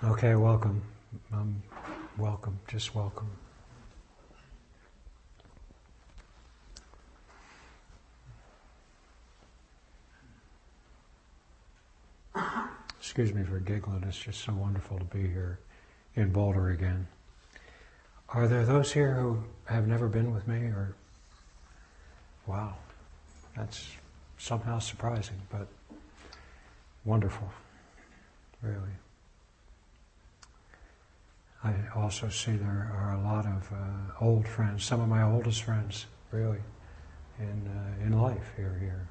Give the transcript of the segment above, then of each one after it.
Okay, welcome. Welcome, just welcome. Excuse me for giggling, it's just so wonderful to be here in Boulder again. Are there those here who have never been with me, or? Wow, that's somehow surprising, but wonderful, really. I also see there are a lot of old friends, some of my oldest friends, really, in life here.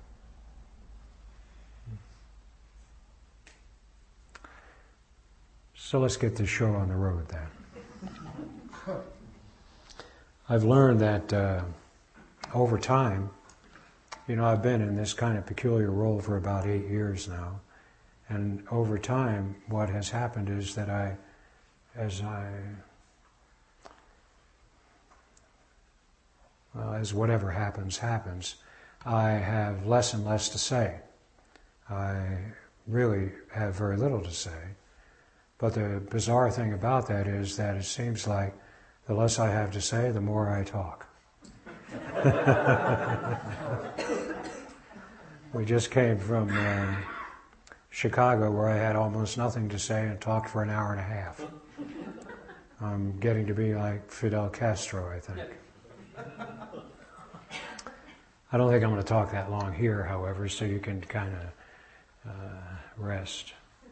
So let's get this show on the road then. I've learned that over time, I've been in this kind of peculiar role for about 8 years now, and over time what has happened is that as whatever happens, I have less and less to say. I really have very little to say. But the bizarre thing about that is that it seems like the less I have to say, the more I talk. We just came from Chicago, where I had almost nothing to say and talked for an hour and a half. I'm getting to be like Fidel Castro, I think. I don't think I'm going to talk that long here, however, so you can kind of rest.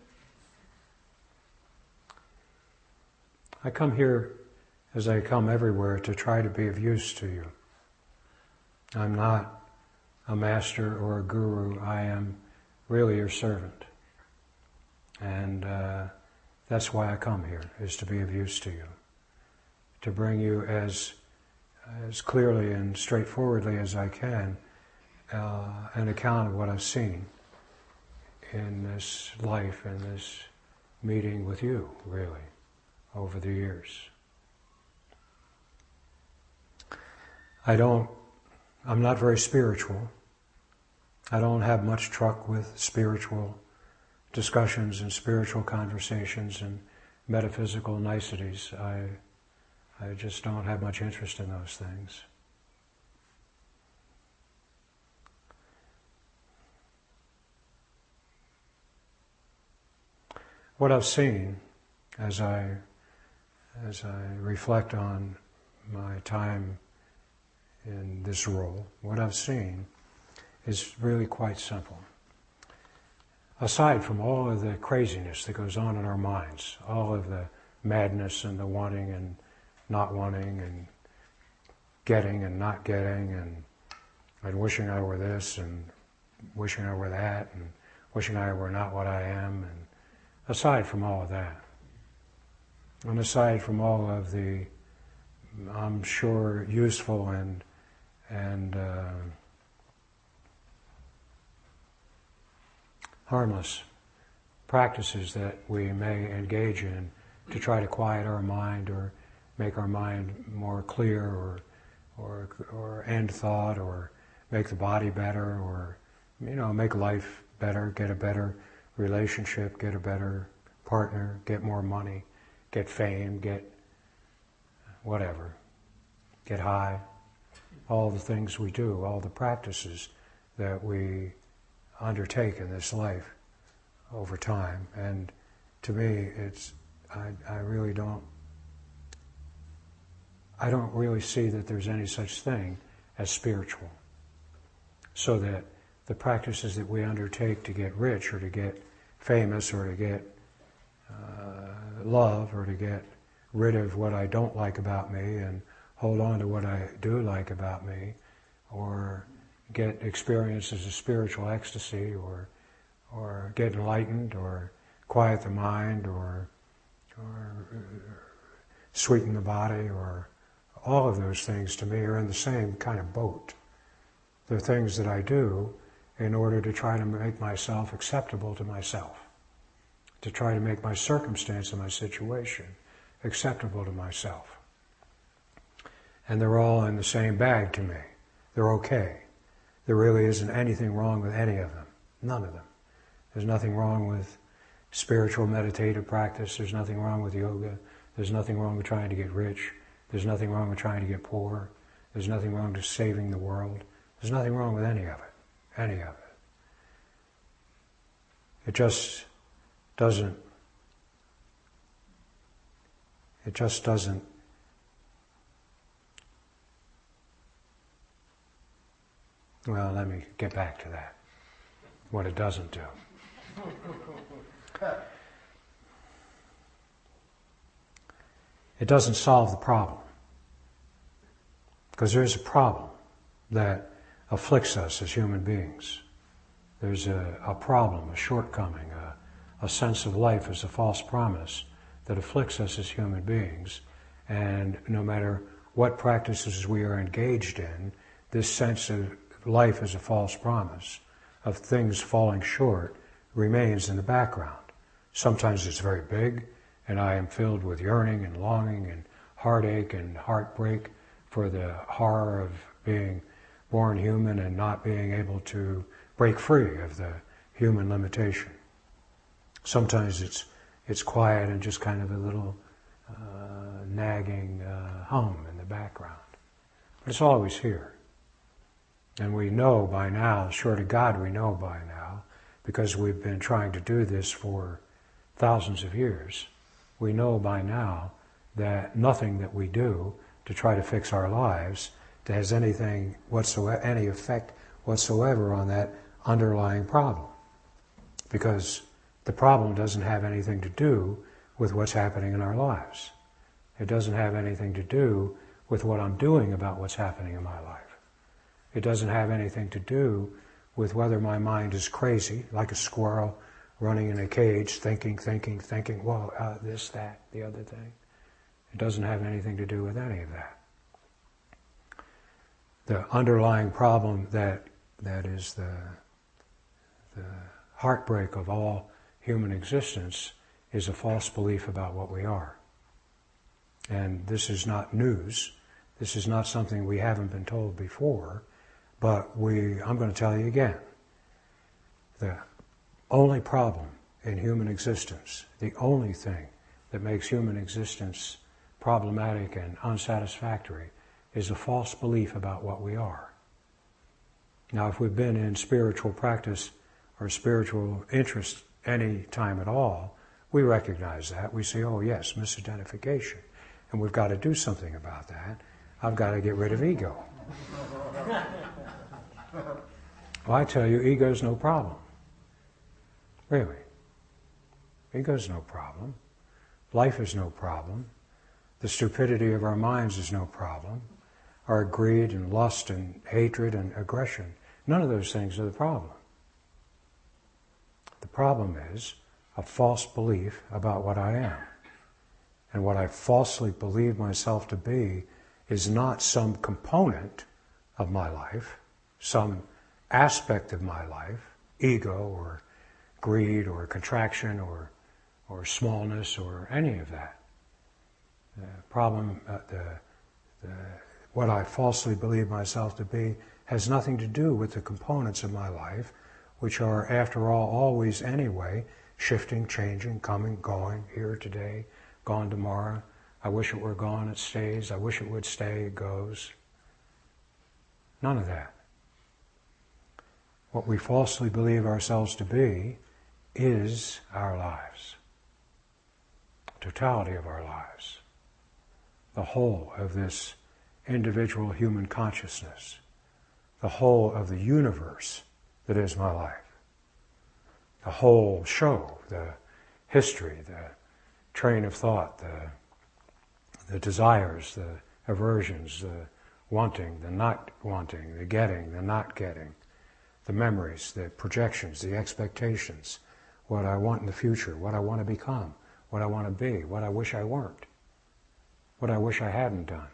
I come here, as I come everywhere, to try to be of use to you. I'm not a master or a guru. I am really your servant. And that's why I come here, is to be of use to you. To bring you as clearly and straightforwardly as I can an account of what I've seen in this life, in this meeting with you, really, over the years. I'm not very spiritual. I don't have much truck with spiritual discussions and spiritual conversations and metaphysical niceties. I just don't have much interest in those things. What I've seen as I reflect on my time in this role, what I've seen is really quite simple. Aside from all of the craziness that goes on in our minds, all of the madness and the wanting and not wanting and getting and not getting and wishing I were this and wishing I were that and wishing I were not what I am, and aside from all of that, and aside from all of the, I'm sure, useful and harmless practices that we may engage in to try to quiet our mind or make our mind more clear or end thought or make the body better or, make life better, get a better relationship, get a better partner, get more money, get fame, get whatever, get high. All the things we do, all the practices that we undertake in this life over time. And to me, I don't really see that there's any such thing as spiritual. So that the practices that we undertake to get rich or to get famous or to get love or to get rid of what I don't like about me and hold on to what I do like about me, or get experiences of spiritual ecstasy, or get enlightened, or quiet the mind, or sweeten the body, or all of those things to me are in the same kind of boat. They're things that I do in order to try to make myself acceptable to myself, to try to make my circumstance and my situation acceptable to myself. And they're all in the same bag to me. They're okay. There really isn't anything wrong with any of them. None of them. There's nothing wrong with spiritual meditative practice. There's nothing wrong with yoga. There's nothing wrong with trying to get rich. There's nothing wrong with trying to get poor. There's nothing wrong with saving the world. There's nothing wrong with any of it. Any of it. It just doesn't. Well, let me get back to that. What it doesn't do. It doesn't solve the problem. Because there's a problem that afflicts us as human beings. There's a problem, a shortcoming, a sense of life as a false promise that afflicts us as human beings. And no matter what practices we are engaged in, this sense of life as a false promise, of things falling short, remains in the background. Sometimes it's very big, and I am filled with yearning and longing and heartache and heartbreak for the horror of being born human and not being able to break free of the human limitation. Sometimes it's quiet and just kind of a little nagging hum in the background. But it's always here. And we know by now, sure to God we know by now, because we've been trying to do this for thousands of years, we know by now that nothing that we do to try to fix our lives has anything whatsoever, any effect whatsoever on that underlying problem. Because the problem doesn't have anything to do with what's happening in our lives. It doesn't have anything to do with what I'm doing about what's happening in my life. It doesn't have anything to do with whether my mind is crazy, like a squirrel running in a cage, thinking, well, this, that, the other thing. It doesn't have anything to do with any of that. The underlying problem that is the heartbreak of all human existence is a false belief about what we are. And this is not news. This is not something we haven't been told before, but I'm going to tell you again. The only problem in human existence, the only thing that makes human existence problematic and unsatisfactory, is a false belief about what we are. Now, if we've been in spiritual practice or spiritual interest any time at all, we recognize that. We say, oh yes, misidentification. And we've got to do something about that. I've got to get rid of ego. Well, I tell you, ego's no problem. Really. Ego's no problem. Life is no problem. The stupidity of our minds is no problem. Our greed and lust and hatred and aggression, none of those things are the problem. The problem is a false belief about what I am. And what I falsely believe myself to be is not some component of my life, some aspect of my life, ego or greed or contraction or smallness or any of that. The problem, what I falsely believe myself to be has nothing to do with the components of my life, which are, after all, always anyway, shifting, changing, coming, going, here today, gone tomorrow. I wish it were gone, it stays. I wish it would stay, it goes. None of that. What we falsely believe ourselves to be is our lives. The totality of our lives. The whole of this individual human consciousness. The whole of the universe that is my life. The whole show, the history, the train of thought, the desires, the aversions, the wanting, the not wanting, the getting, the not getting, the memories, the projections, the expectations, what I want in the future, what I want to become, what I want to be, what I wish I weren't, what I wish I hadn't done.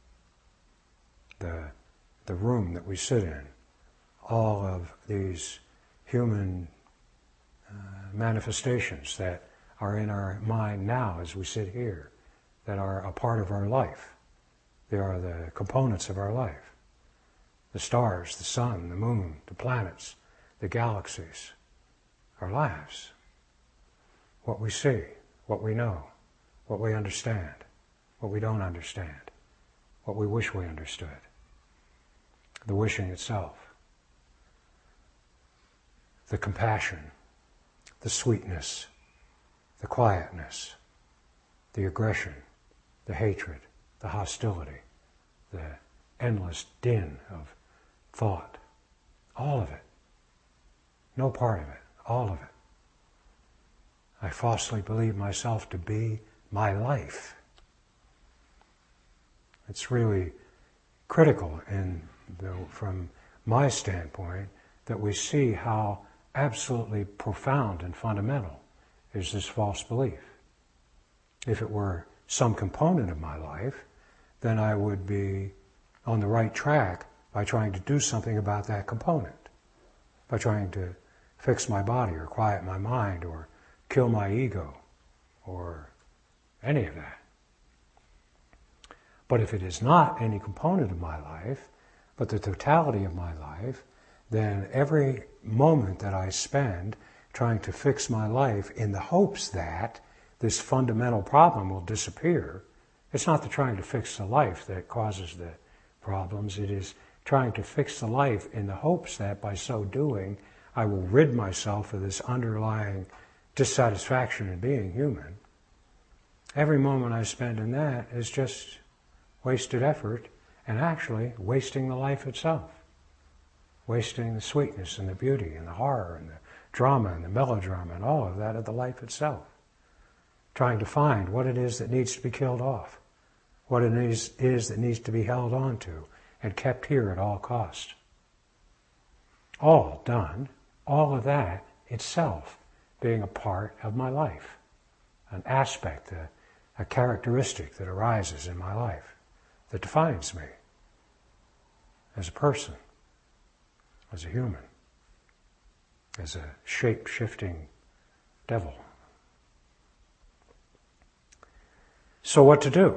The room that we sit in, all of these human manifestations that are in our mind now as we sit here, that are a part of our life. They are the components of our life. The stars, the sun, the moon, the planets, the galaxies, our lives. what we see, what we know, what we understand, what we don't understand, what we wish we understood, the wishing itself, the compassion, the sweetness, the quietness, the aggression, the hatred, the hostility, the endless din of thought, all of it, no part of it, all of it. I falsely believe myself to be my life. It's really critical from my standpoint that we see how absolutely profound and fundamental is this false belief. If it were some component of my life, then I would be on the right track by trying to do something about that component, by trying to fix my body or quiet my mind or kill my ego or any of that. But if it is not any component of my life, but the totality of my life, then every moment that I spend trying to fix my life in the hopes that this fundamental problem will disappear, it's not the trying to fix the life that causes the problems, it is trying to fix the life in the hopes that by so doing I will rid myself of this underlying dissatisfaction in being human. Every moment I spend in that is just wasted effort and actually wasting the life itself. Wasting the sweetness and the beauty and the horror and the drama and the melodrama and all of that of the life itself. Trying to find what it is that needs to be killed off, what it is that needs to be held on to and kept here at all cost. All done, all of that itself being a part of my life, an aspect, a characteristic that arises in my life, that defines me as a person, as a human, as a shape-shifting devil. So what to do?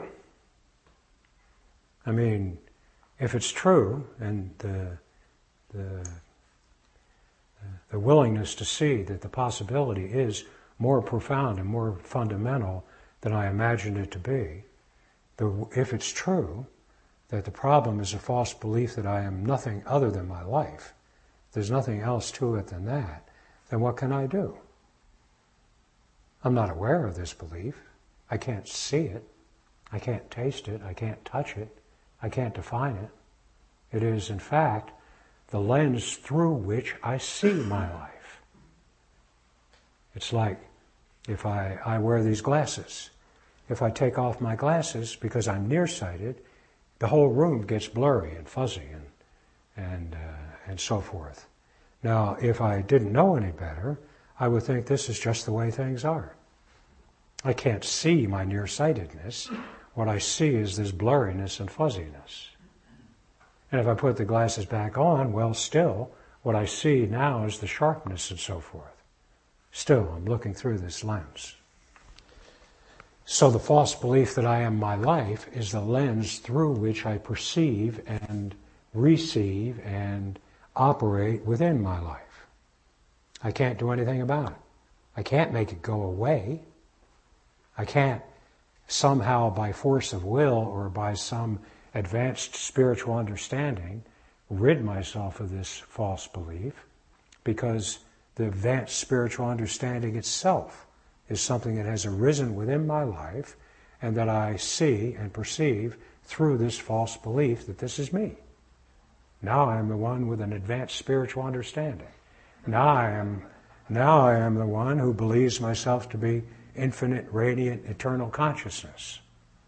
I mean, if it's true, and the willingness to see that the possibility is more profound and more fundamental than I imagined it to be, if it's true that the problem is a false belief that I am nothing other than my life, there's nothing else to it than that, then what can I do? I'm not aware of this belief. I can't see it. I can't taste it. I can't touch it. I can't define it. It is, in fact, the lens through which I see my life. It's like if I wear these glasses. If I take off my glasses because I'm nearsighted, the whole room gets blurry and fuzzy and so forth. Now, if I didn't know any better, I would think this is just the way things are. I can't see my nearsightedness. What I see is this blurriness and fuzziness. And if I put the glasses back on, well, still, what I see now is the sharpness and so forth. Still, I'm looking through this lens. So the false belief that I am my life is the lens through which I perceive and receive and operate within my life. I can't do anything about it. I can't make it go away. I can't somehow by force of will or by some advanced spiritual understanding rid myself of this false belief, because the advanced spiritual understanding itself is something that has arisen within my life and that I see and perceive through this false belief that this is me. Now I am the one with an advanced spiritual understanding. Now I am the one who believes myself to be infinite, radiant, eternal consciousness.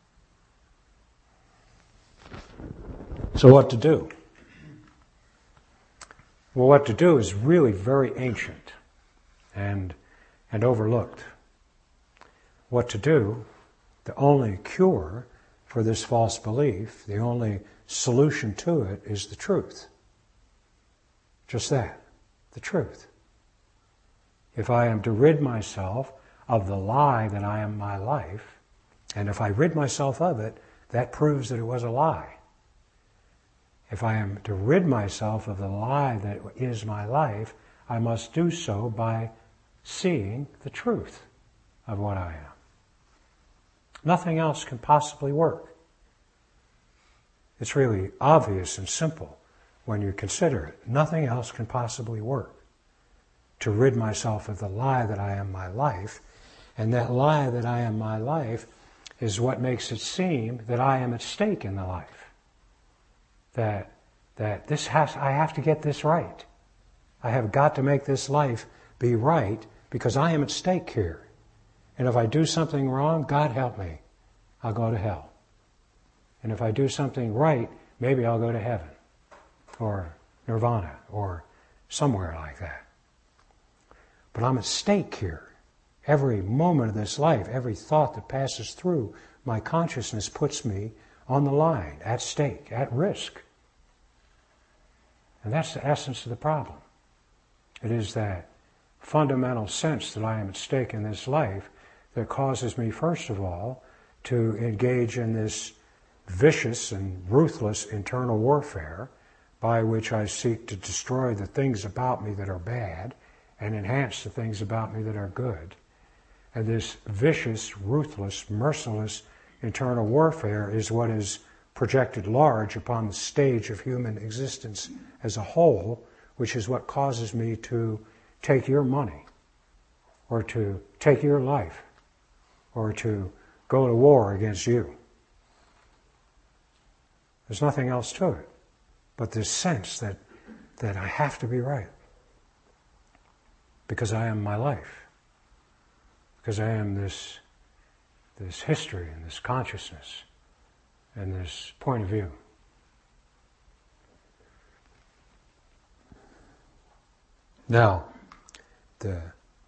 So what to do? Well, what to do is really very ancient and overlooked. What to do, the only cure for this false belief, the only solution to it is the truth. Just that, the truth. If I am to rid myself of the lie that I am my life, and if I rid myself of it, that proves that it was a lie. If I am to rid myself of the lie that is my life, I must do so by seeing the truth. of what I am. Nothing else can possibly work. It's really obvious and simple when you consider it. Nothing else can possibly work to rid myself of the lie that I am my life. And that lie that I am my life is what makes it seem that I am at stake in the life. That I have to get this right. I have got to make this life be right because I am at stake here. And if I do something wrong, God help me, I'll go to hell. And if I do something right, maybe I'll go to heaven or nirvana or somewhere like that. But I'm at stake here. Every moment of this life, every thought that passes through my consciousness puts me on the line, at stake, at risk. And that's the essence of the problem. It is that fundamental sense that I am at stake in this life that causes me, first of all, to engage in this vicious and ruthless internal warfare by which I seek to destroy the things about me that are bad and enhance the things about me that are good. And this vicious, ruthless, merciless internal warfare is what is projected large upon the stage of human existence as a whole, which is what causes me to take your money, or to take your life, or to go to war against you. There's nothing else to it but this sense that I have to be right because I am my life, because I am this history and this consciousness and this point of view. Now, the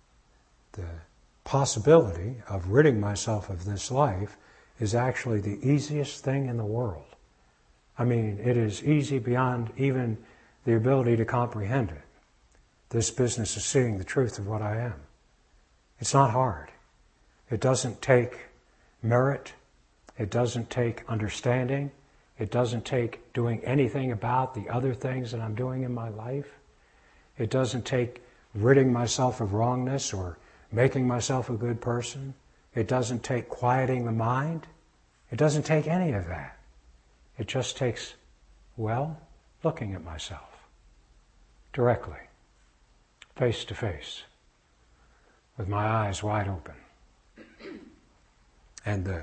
possibility of ridding myself of this life is actually the easiest thing in the world. I mean, it is easy beyond even the ability to comprehend it. This business of seeing the truth of what I am. It's not hard. It doesn't take merit. It doesn't take understanding. It doesn't take doing anything about the other things that I'm doing in my life. It doesn't take ridding myself of wrongness or making myself a good person. It doesn't take quieting the mind. It doesn't take any of that. It just takes, looking at myself directly, face to face, with my eyes wide open. And the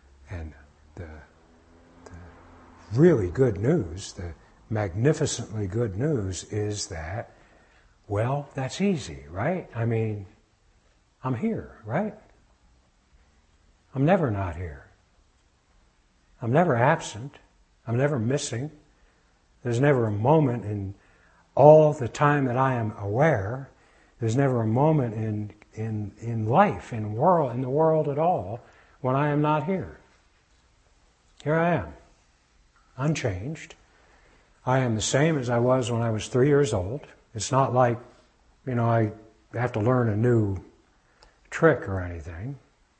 really good news, the magnificently good news is that, that's easy, right? I mean, I'm here, right? I'm never not here. I'm never absent. I'm never missing. There's never a moment in all the time that I am aware. There's never a moment in life, in the world at all, when I am not here. Here I am, unchanged. I am the same as I was when I was 3 years old. It's not like, I have to learn a new trick or anything.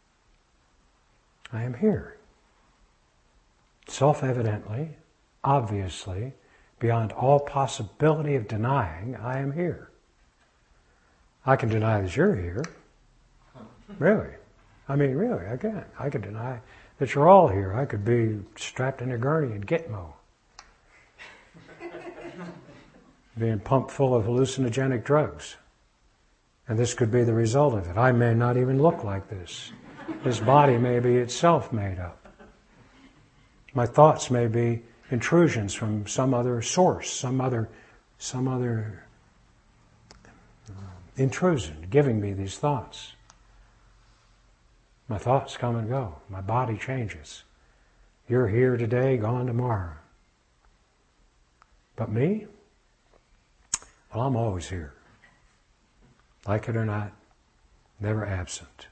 I am here. Self-evidently, obviously, beyond all possibility of denying, I am here. I can deny that you're here. Really. I mean, really, I can. I can deny that you're all here. I could be strapped in a gurney in Gitmo, being pumped full of hallucinogenic drugs. And this could be the result of it. I may not even look like this. This body may be itself made up. My thoughts may be intrusions from some other source, some other intrusion giving me these thoughts. My thoughts come and go. My body changes. You're here today, gone tomorrow. But me? I'm always here. Like it or not, never absent.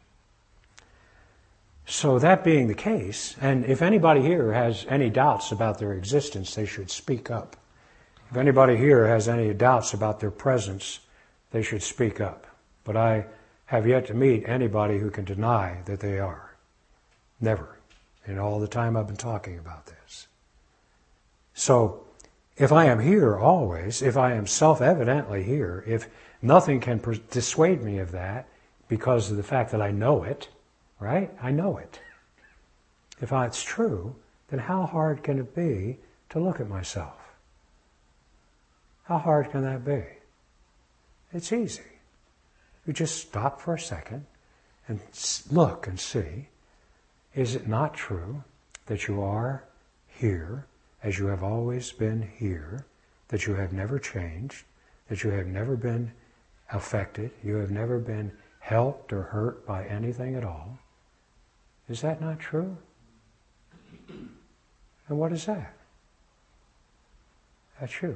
So that being the case, and if anybody here has any doubts about their existence, they should speak up. If anybody here has any doubts about their presence, they should speak up. But I have yet to meet anybody who can deny that they are. Never. In all the time I've been talking about this. So, if I am here always, if I am self-evidently here, if nothing can dissuade me of that because of the fact that I know it, right? I know it. If it's true, then how hard can it be to look at myself? How hard can that be? It's easy. You just stop for a second and look and see, is it not true that you are here as you have always been here, that you have never changed, that you have never been affected, you have never been helped or hurt by anything at all? Is that not true? And what is that? That's you.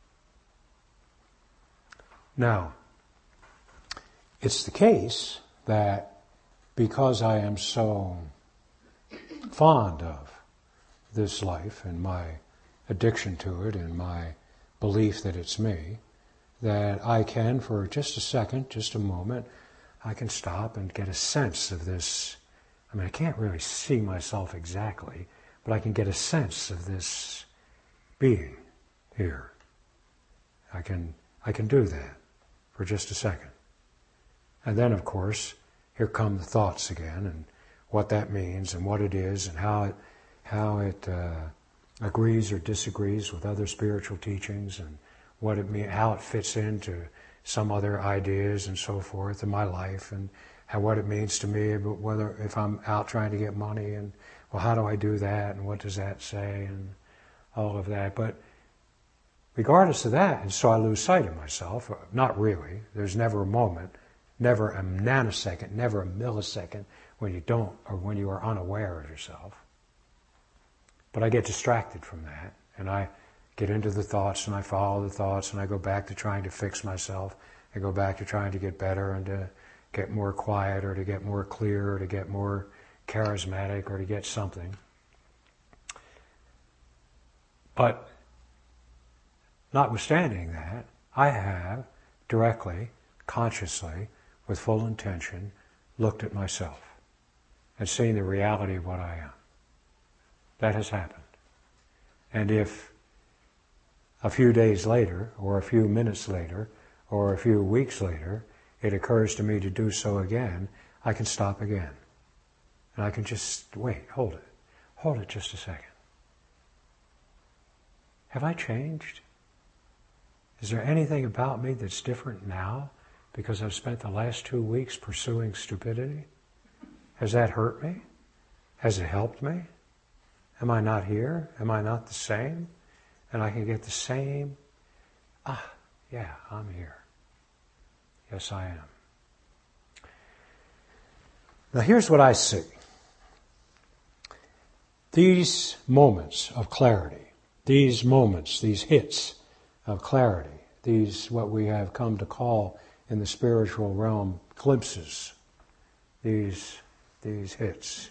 Now, it's the case that because I am so fond of this life and my addiction to it and my belief that it's me, that I can, for just a second, just a moment, I can stop and get a sense of this. I mean, I can't really see myself exactly, but I can get a sense of this being here. I can do that for just a second. And then, of course, here come the thoughts again, and what that means, and what it is, and how it agrees or disagrees with other spiritual teachings, and what it means, how it fits into some other ideas and so forth in my life, and what it means to me, but whether if I'm out trying to get money, and well, how do I do that, and what does that say, and all of that. But regardless of that, and so I lose sight of myself. Not really. There's never a moment, never a nanosecond, never a millisecond when you don't, or when you are unaware of yourself. But I get distracted from that, and I get into the thoughts, and I follow the thoughts, and I go back to trying to fix myself. I go back to trying to get better, and to get more quiet, or to get more clear, or to get more charismatic, or to get something. But notwithstanding that, I have directly, consciously, with full intention, looked at myself and seen the reality of what I am. That has happened. And if a few days later, or a few minutes later, or a few weeks later, it occurs to me to do so again, I can stop again. And I can just wait, hold it just a second. Have I changed? Is there anything about me that's different now because I've spent the last 2 weeks pursuing stupidity? Has that hurt me? Has it helped me? Am I not here? Am I not the same? And I can get the same, yeah, I'm here. Yes, I am. Now here's what I see. These moments of clarity, these moments, these hits of clarity, these what we have come to call in the spiritual realm glimpses, these hits,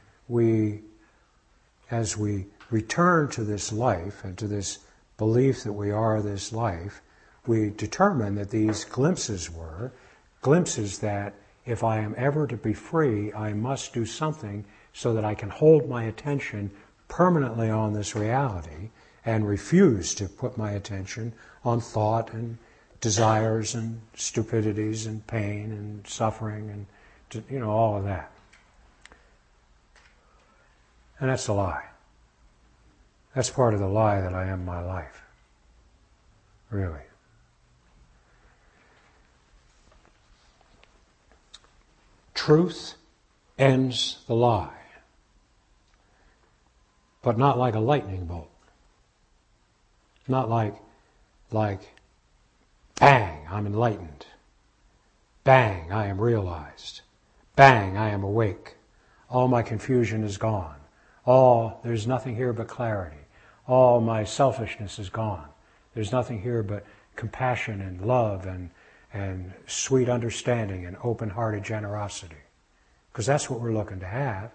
as we return to this life and to this belief that we are this life, we determine that these glimpses were glimpses that if I am ever to be free, I must do something so that I can hold my attention permanently on this reality and refuse to put my attention on thought and desires and stupidities and pain and suffering and, all of that. And that's a lie. That's part of the lie that I am my life. Really. Truth ends the lie. But not like a lightning bolt. Not like, bang, I'm enlightened. Bang, I am realized. Bang, I am awake. All my confusion is gone. There's nothing here but clarity. All my selfishness is gone. There's nothing here but compassion and love and sweet understanding and open-hearted generosity. Because that's what we're looking to have.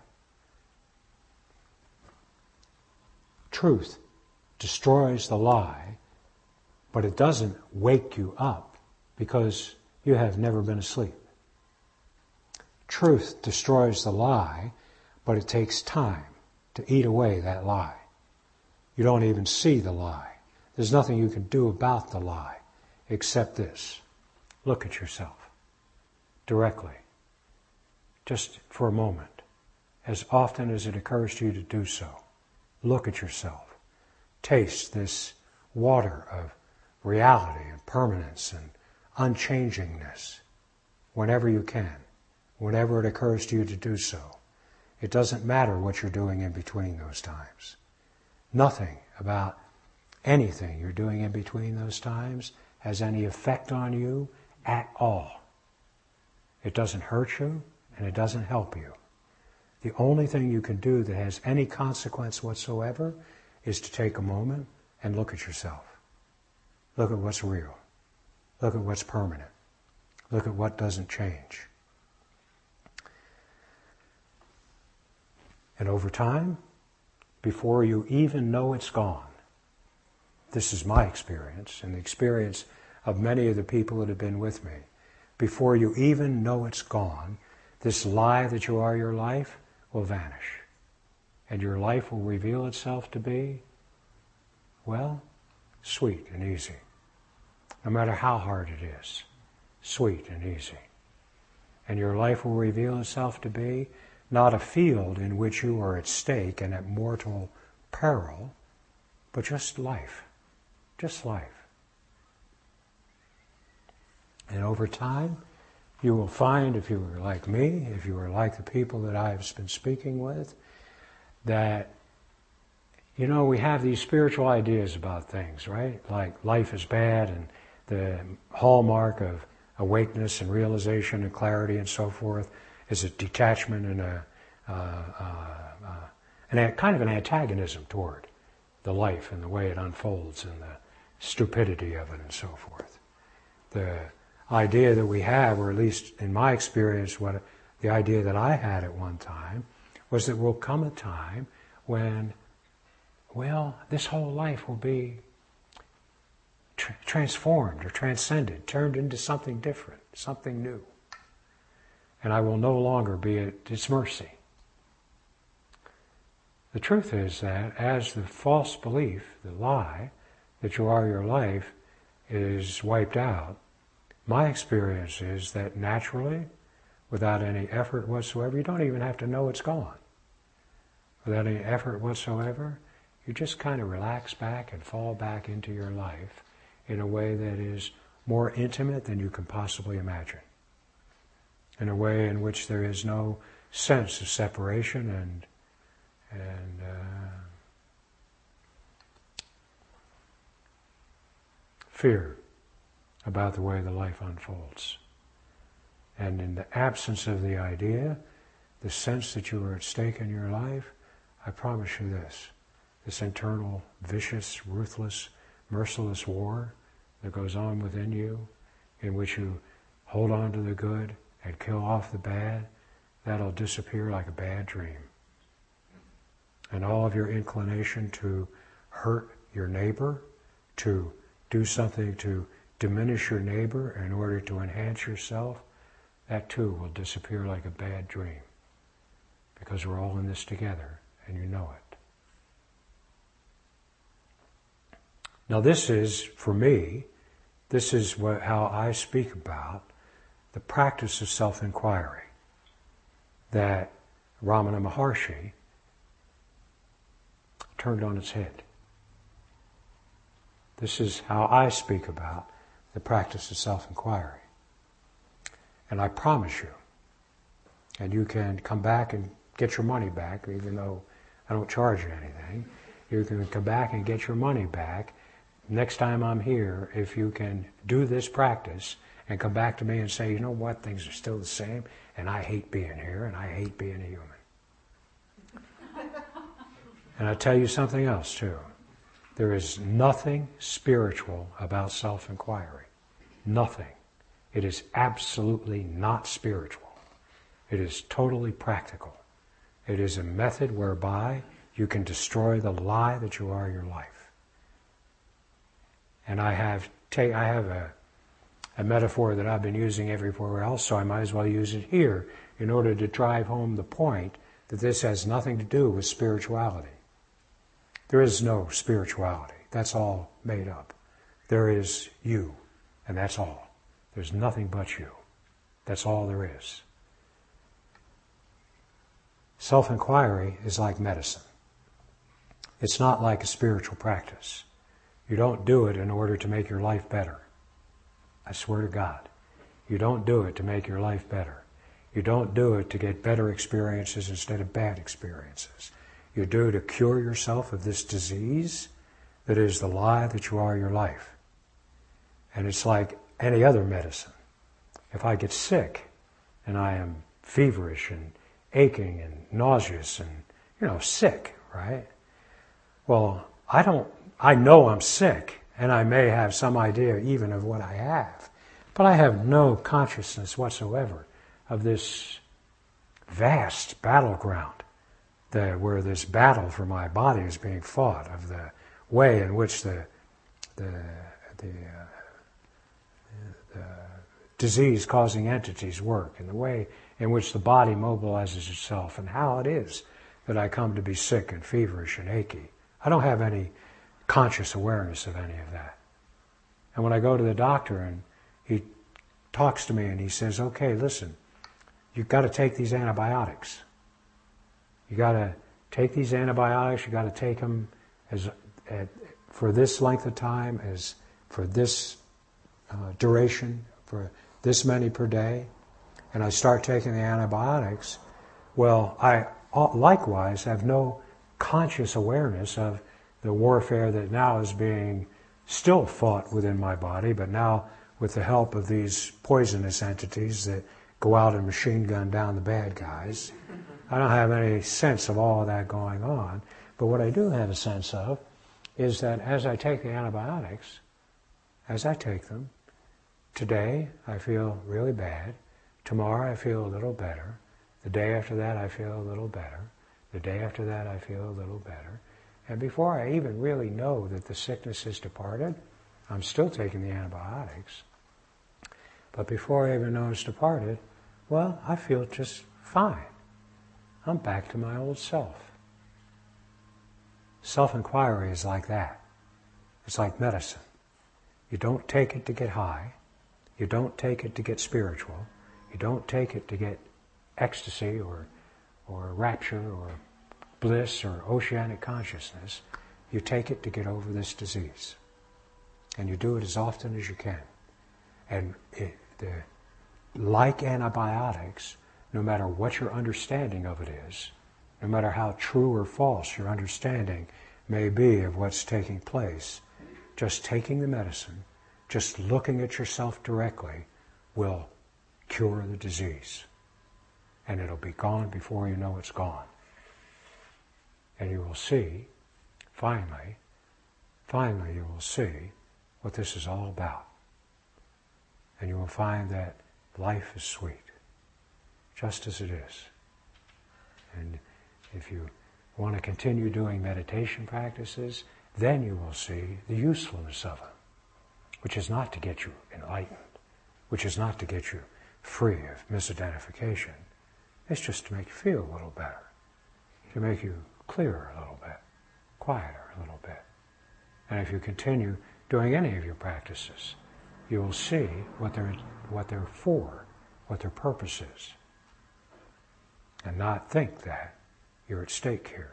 Truth destroys the lie, but it doesn't wake you up because you have never been asleep. Truth destroys the lie, but it takes time to eat away that lie. You don't even see the lie. There's nothing you can do about the lie except this. Look at yourself directly. just for a moment, as often as it occurs to you to do so. Look at yourself. Taste this water of reality and permanence and unchangingness whenever you can, whenever it occurs to you to do so. It doesn't matter what you're doing in between those times. Nothing about anything you're doing in between those times has any effect on you at all. It doesn't hurt you and it doesn't help you. The only thing you can do that has any consequence whatsoever is to take a moment and look at yourself. Look at what's real. Look at what's permanent. Look at what doesn't change. And over time, before you even know it's gone, this is my experience and the experience of many of the people that have been with me, before you even know it's gone, this lie that you are your life will vanish. And your life will reveal itself to be, well, sweet and easy. No matter how hard it is, sweet and easy. And your life will reveal itself to be not a field in which you are at stake and at mortal peril, but just life. Just life. And over time, you will find, if you were like me, if you were like the people that I've been speaking with, that, we have these spiritual ideas about things, right? Like life is bad and the hallmark of awakeness and realization and clarity and so forth is a detachment and a kind of an antagonism toward the life and the way it unfolds and the stupidity of it and so forth. The idea that we have, or at least in my experience, the idea that I had at one time, was that will come a time when, this whole life will be transformed or transcended, turned into something different, something new. And I will no longer be at its mercy. The truth is that as the false belief, the lie, that you are your life is wiped out, my experience is that naturally, without any effort whatsoever, you don't even have to know it's gone. Without any effort whatsoever, you just kind of relax back and fall back into your life in a way that is more intimate than you can possibly imagine. In a way in which there is no sense of separation and fear about the way the life unfolds. And in the absence of the idea, the sense that you are at stake in your life, I promise you this internal, vicious, ruthless, merciless war that goes on within you, in which you hold on to the good and kill off the bad, that'll disappear like a bad dream. And all of your inclination to hurt your neighbor, to do something to diminish your neighbor in order to enhance yourself, that too will disappear like a bad dream. Because we're all in this together, and you know it. Now this is, for me, how I speak about the practice of self-inquiry that Ramana Maharshi turned on its head. This is how I speak about the practice of self-inquiry. And I promise you, and you can come back and get your money back, even though I don't charge you anything, you can come back and get your money back next time I'm here if you can do this practice and come back to me and say, you know what, things are still the same, and I hate being here, and I hate being a human. And I'll tell you something else too. There is nothing spiritual about self-inquiry. Nothing. It is absolutely not spiritual. It is totally practical. It is a method whereby you can destroy the lie that you are your life. And I have a metaphor that I've been using everywhere else, so I might as well use it here in order to drive home the point that this has nothing to do with spirituality. There is no spirituality. That's all made up. There is you, and that's all. There's nothing but you. That's all there is. Self-inquiry is like medicine. It's not like a spiritual practice. You don't do it in order to make your life better. I swear to God. You don't do it to make your life better. You don't do it to get better experiences instead of bad experiences. You do it to cure yourself of this disease that is the lie that you are your life. And it's like any other medicine. If I get sick and I am feverish and aching and nauseous and, sick, right? Well, I know I'm sick, and I may have some idea even of what I have, but I have no consciousness whatsoever of this vast battleground where this battle for my body is being fought, of the way in which the disease-causing entities work, and the way in which the body mobilizes itself, and how it is that I come to be sick and feverish and achy. I don't have any conscious awareness of any of that. And when I go to the doctor and he talks to me and he says, okay, listen, you've got to take these antibiotics. You got to take these antibiotics, you got to take them for this length of time, as for this duration, for this many per day, and I start taking the antibiotics, well, I likewise have no conscious awareness of the warfare that now is being still fought within my body, but now with the help of these poisonous entities that go out and machine gun down the bad guys. I don't have any sense of all of that going on, but what I do have a sense of is that as I take the antibiotics, as I take them, today I feel really bad, tomorrow I feel a little better, the day after that I feel a little better, the day after that I feel a little better, and before I even really know that the sickness has departed, I'm still taking the antibiotics, but before I even know it's departed, well, I feel just fine. I'm back to my old self. Self-inquiry is like that. It's like medicine. You don't take it to get high. You don't take it to get spiritual. You don't take it to get ecstasy or rapture or bliss or oceanic consciousness. You take it to get over this disease. And you do it as often as you can. And like antibiotics, no matter what your understanding of it is, no matter how true or false your understanding may be of what's taking place, just taking the medicine, just looking at yourself directly will cure the disease. And it'll be gone before you know it's gone. And you will see, finally you will see what this is all about. And you will find that life is sweet, just as it is. And if you want to continue doing meditation practices, then you will see the usefulness of them, which is not to get you enlightened, which is not to get you free of misidentification. It's just to make you feel a little better, to make you clearer a little bit, quieter a little bit. And if you continue doing any of your practices, you will see what they're for, what their purpose is, and not think that you're at stake here.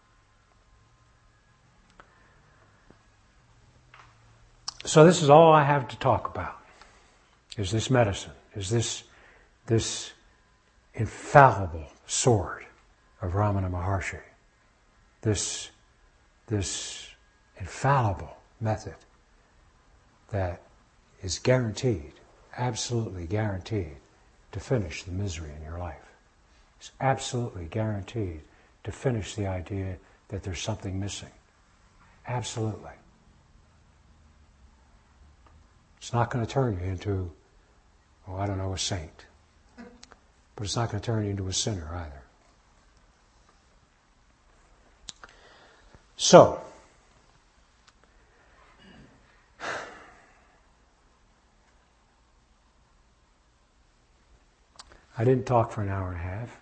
So this is all I have to talk about, is this medicine, is this infallible sword of Ramana Maharshi, this infallible method that is guaranteed, absolutely guaranteed, to finish the misery in your life. It's absolutely guaranteed to finish the idea that there's something missing. Absolutely. It's not going to turn you into, a saint. But it's not going to turn you into a sinner either. So, I didn't talk for an hour and a half.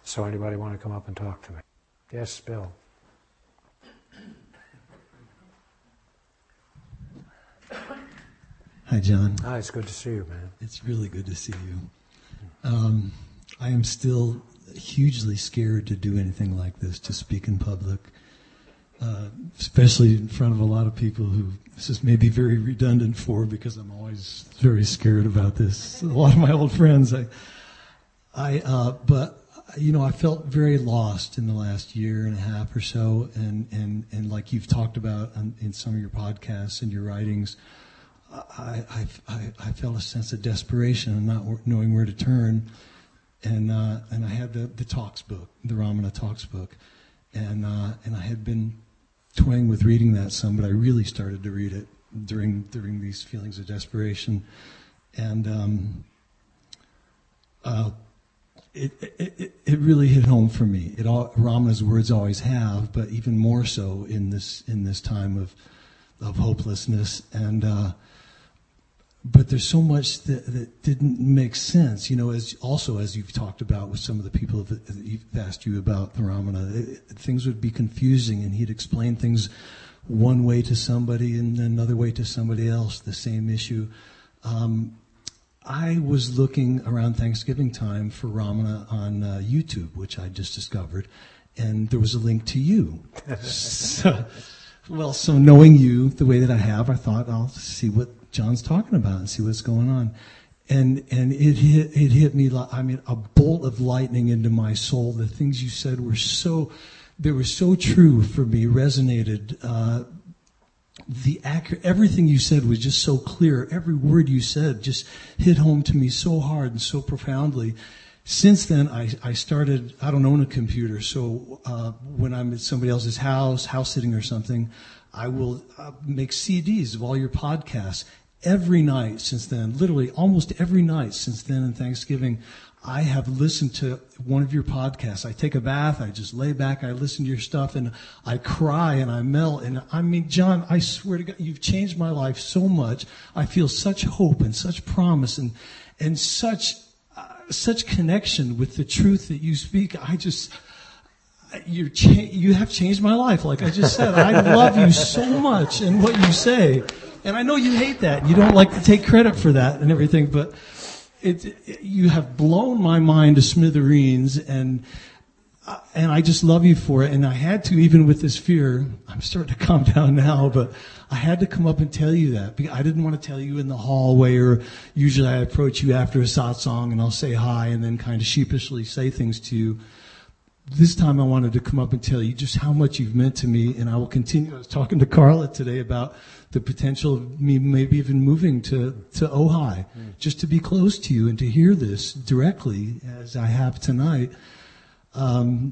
So anybody want to come up and talk to me? Yes, Bill. Hi, John. Hi, it's good to see you, man. It's really good to see you. I am still hugely scared to do anything like this, to speak in public, especially in front of a lot of people who this is maybe very redundant for, because I'm always very scared about this. A lot of my old friends, but you know, I felt very lost in the last year and a half or so, and like you've talked about in some of your podcasts and your writings, I felt a sense of desperation and not knowing where to turn, and I had the Talks book, the Ramana Talks book, and I had been toying with reading that some, but I really started to read it during these feelings of desperation, and it really hit home for me. Ramana's words always have, but even more so in this time of hopelessness, and but there's so much that didn't make sense, you know, as you've talked about with some of the people that you've asked you about the Ramana, things would be confusing, and he'd explain things one way to somebody and another way to somebody else, the same issue. I was looking around Thanksgiving time for Ramana on YouTube, which I just discovered, and there was a link to you. So knowing you the way that I have, I thought I'll see what John's talking about and see what's going on. And it hit me like, I mean, a bolt of lightning into my soul. The things you said were so true for me, resonated. Everything you said was just so clear. Every word you said just hit home to me so hard and so profoundly. Since then, I started, I don't own a computer, so when I'm at somebody else's house sitting or something, I will make CDs of all your podcasts. Every night since then, literally almost every night since then and Thanksgiving, I have listened to one of your podcasts. I take a bath, I just lay back, I listen to your stuff, and I cry and I melt. And I mean, John, I swear to God, you've changed my life so much. I feel such hope and such promise and such connection with the truth that you speak. You have changed my life. Like I just said, I love you so much and what you say. And I know you hate that. You don't like to take credit for that and everything, but you have blown my mind to smithereens, and I just love you for it. And I had to, even with this fear, I'm starting to calm down now, but I had to come up and tell you that. Because I didn't want to tell you in the hallway, or usually I approach you after a satsang and I'll say hi and then kind of sheepishly say things to you. This time I wanted to come up and tell you just how much you've meant to me, and I will continue. I was talking to Carla today about the potential of me maybe even moving to Ojai, just to be close to you and to hear this directly as I have tonight. I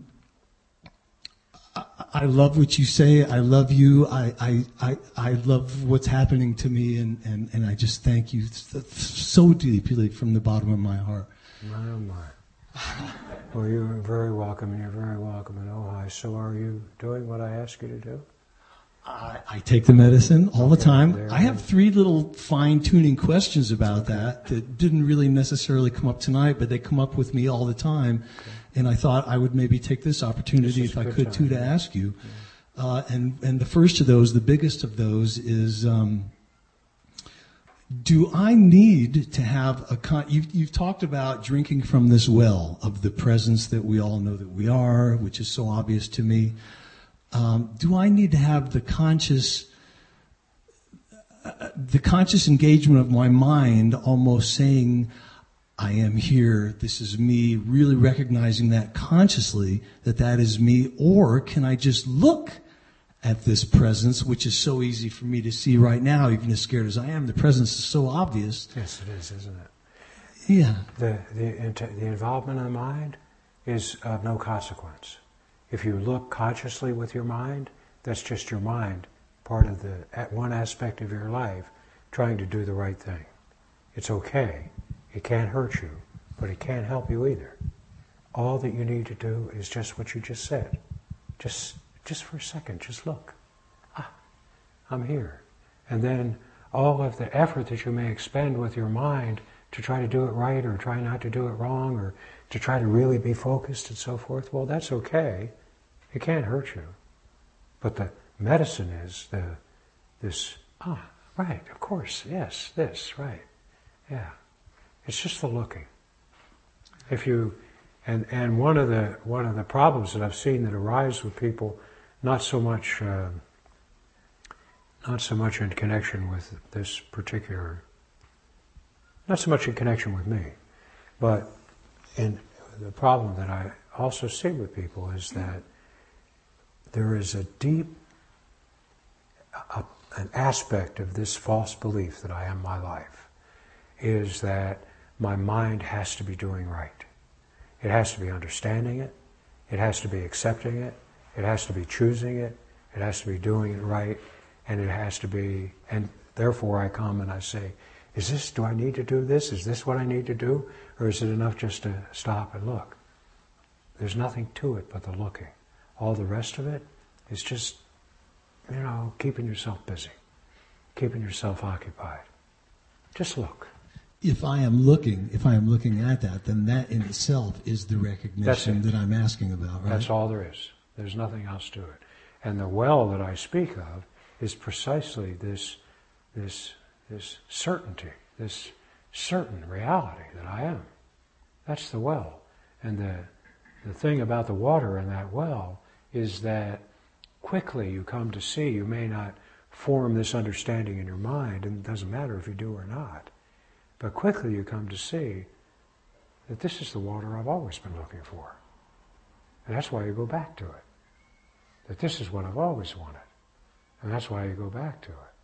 love what you say. I love you. I love what's happening to me, and I just thank you so deeply from the bottom of my heart. My oh my. Well, you're very welcome, and you're very welcome in Ojai. So are you doing what I ask you to do? I take the medicine all the time. I have 3 little fine-tuning questions about that didn't really necessarily come up tonight, but they come up with me all the time. Okay. And I thought I would maybe take this opportunity, if I could, too, to ask you. Yeah. And the first of those, the biggest of those, is do I need to have you've talked about drinking from this well of the presence that we all know that we are, which is so obvious to me. Do I need to have the conscious engagement of my mind, almost saying, I am here, this is me, really recognizing that consciously, that is me? Or can I just look at this presence, which is so easy for me to see right now, even as scared as I am? The presence is so obvious. Yes, it is, isn't it? Yeah. The involvement of the mind is of no consequence. If you look consciously with your mind, that's just your mind, part of one aspect of your life, trying to do the right thing. It's okay. It can't hurt you, but it can't help you either. All that you need to do is just what you just said. Just for a second, just look. I'm here. And then all of the effort that you may expend with your mind to try to do it right, or try not to do it wrong, or to try to really be focused and so forth, well, that's okay. It can't hurt you. But the medicine is right, of course, yes, this, right, yeah. It's just the looking. If you, and one of the problems that I've seen that arise with people, not so much in connection with this particular, not so much in connection with me, but in the problem that I also see with people is that there is a deep, an aspect of this false belief that I am my life, is that my mind has to be doing right. It has to be understanding it. It has to be accepting it. It has to be choosing it. It has to be doing it right. And it has to be, and therefore I come and I say, do I need to do this? Is this what I need to do? Or is it enough just to stop and look? There's nothing to it but the looking. All the rest of it is just, keeping yourself busy, keeping yourself occupied. Just look. If I am looking at that, then that in itself is the recognition that I'm asking about, right? That's all there is. There's nothing else to it. And the well that I speak of is precisely this certainty, this certain reality that I am. That's the well. And the thing about the water in that well is that quickly you come to see, you may not form this understanding in your mind, and it doesn't matter if you do or not, but quickly you come to see that this is the water I've always been looking for. And that's why you go back to it. That this is what I've always wanted. And that's why you go back to it.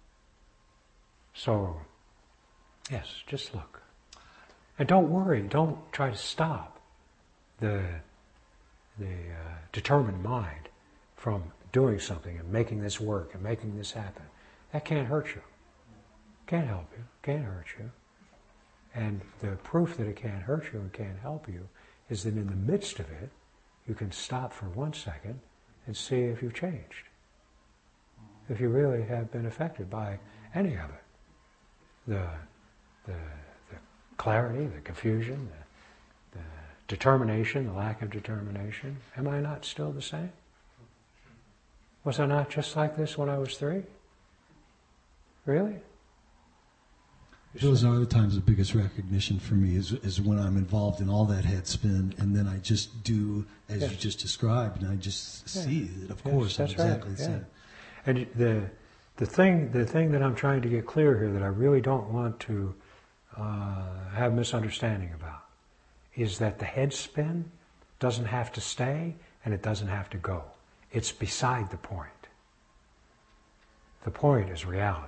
So, yes, just look. And don't worry, don't try to stop the determined mind from doing something and making this work and making this happen. That can't hurt you. Can't help you. Can't hurt you. And the proof that it can't hurt you and can't help you is that in the midst of it, you can stop for 1 second and see if you've changed. If you really have been affected by any of it. The clarity, the confusion, the determination, the lack of determination. Am I not still the same? Was I not just like this when I was 3? Really? Those are the times of biggest recognition for me is when I'm involved in all that head spin, and then I just do as you just described, and I just see that, of course, I'm exactly the same. And the thing that I'm trying to get clear here that I really don't want to have misunderstanding about is that the head spin doesn't have to stay and it doesn't have to go. It's beside the point. The point is reality.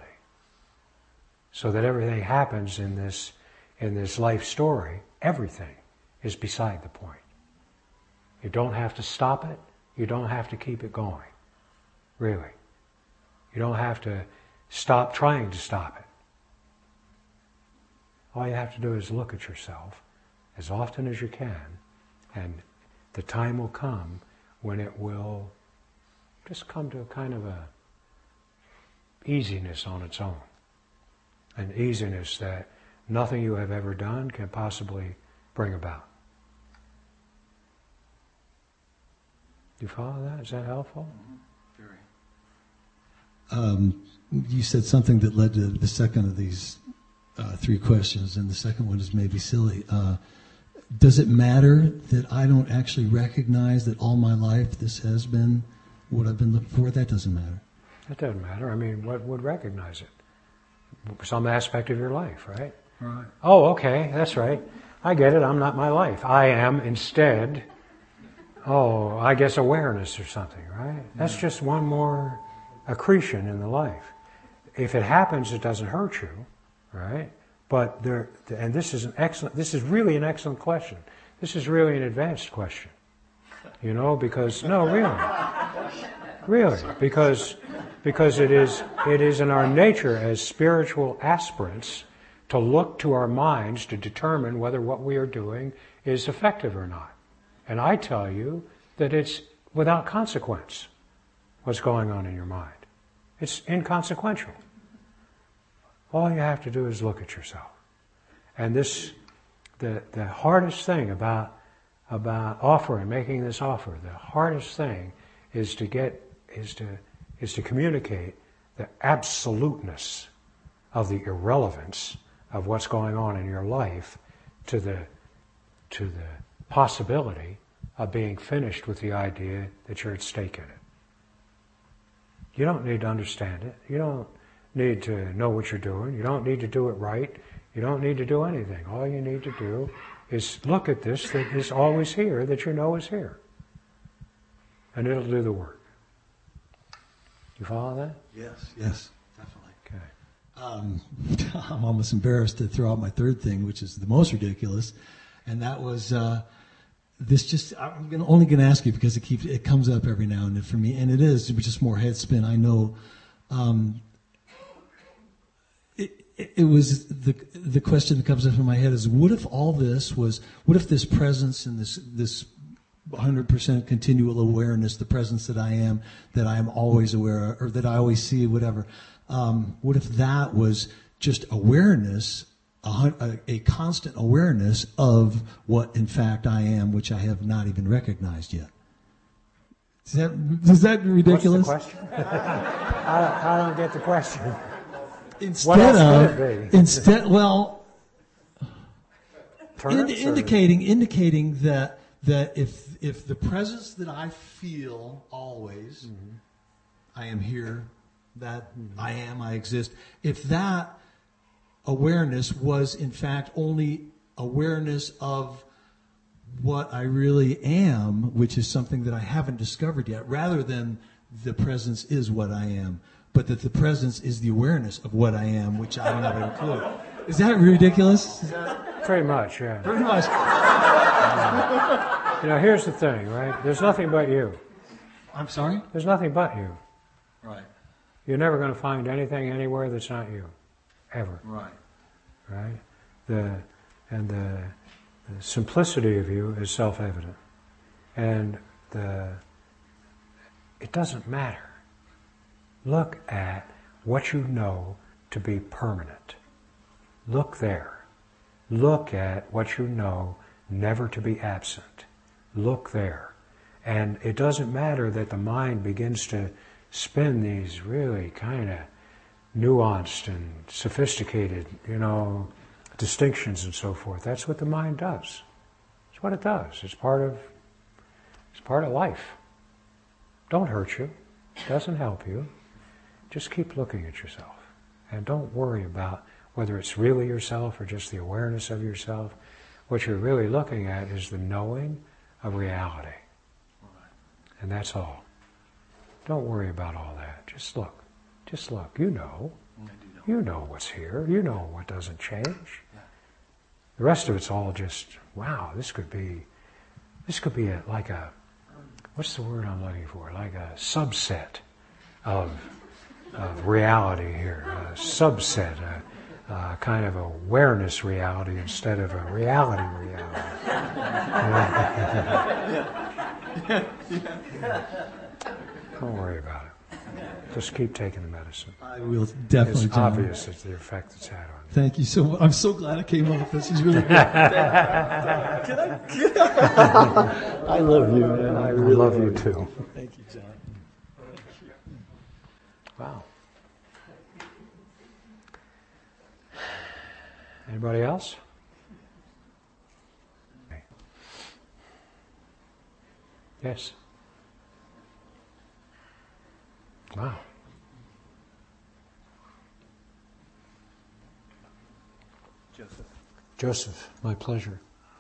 So that everything happens in this life story, everything is beside the point. You don't have to stop it. You don't have to keep it going. Really. You don't have to stop trying to stop it. All you have to do is look at yourself as often as you can, and the time will come when it will just come to a kind of a easiness on its own. An easiness that nothing you have ever done can possibly bring about. Do you follow that? Is that helpful? Very. You said something that led to the second of these 3 questions, and the second one is maybe silly. Does it matter that I don't actually recognize that all my life this has been what I've been looking for? That doesn't matter. That doesn't matter. I mean, what would recognize it? Some aspect of your life, right? Right. Oh, okay, that's right. I get it. I'm not my life. I am instead, I guess awareness or something, right? That's just one more accretion in the life. If it happens, it doesn't hurt you, right? But this is really an excellent question. This is really an advanced question. Because it is in our nature as spiritual aspirants to look to our minds to determine whether what we are doing is effective or not. And I tell you that it's without consequence what's going on in your mind. It's inconsequential. All you have to do is look at yourself. And the hardest thing about about making this offer. The hardest thing is to communicate the absoluteness of the irrelevance of what's going on in your life to the possibility of being finished with the idea that you're at stake in it. You don't need to understand it. You don't need to know what you're doing. You don't need to do it right. You don't need to do anything. All you need to do is look at this that is always here, that you know is here. And it'll do the work. You follow that? Yes, definitely. Okay. I'm almost embarrassed to throw out my third thing, which is the most ridiculous, and that was this. Just I'm only going to ask you because it comes up every now and then for me, and it is just more head spin. I know. It was the question that comes up in my head is, what if this presence and this 100% continual awareness, the presence that I am always aware of, or that I always see, whatever, what if that was just awareness, a constant awareness of what in fact I am, which I have not even recognized yet? Is that ridiculous? What's the question? I don't get the question. Indicating that if the presence that I feel always, I am here, that I exist, if that awareness was in fact only awareness of what I really am, which is something that I haven't discovered yet, rather than the presence is what I am, but that the presence is the awareness of what I am, which I don't have a clue. Is that ridiculous? Pretty much, yeah. Pretty much. Here's the thing, right? There's nothing but you. I'm sorry? There's nothing but you. Right. You're never going to find anything anywhere that's not you. Ever. Right? The simplicity of you is self-evident. And it doesn't matter. Look at what you know to be permanent. Look there. Look at what you know never to be absent. Look there. And it doesn't matter that the mind begins to spin these really kind of nuanced and sophisticated, distinctions and so forth. That's what the mind does. It's what it does. It's part of life. Don't hurt you. Doesn't help you. Just keep looking at yourself. And don't worry about whether it's really yourself or just the awareness of yourself. What you're really looking at is the knowing of reality. And that's all. Don't worry about all that. Just look. Just look. You know. You know what's here. You know what doesn't change. The rest of it's all just, wow, this could be like a, what's the word I'm looking for? Like a subset of reality here. A subset, a kind of awareness reality instead of a reality Don't worry about it. Just keep taking the medicine. I will definitely. It's obvious it's the effect it's had on you. Thank you so much. I'm so glad I came up with this. It's really good. I love you, man. I really love you too. Thank you, John. Wow. Anybody else? Yes. Wow. Joseph, my pleasure.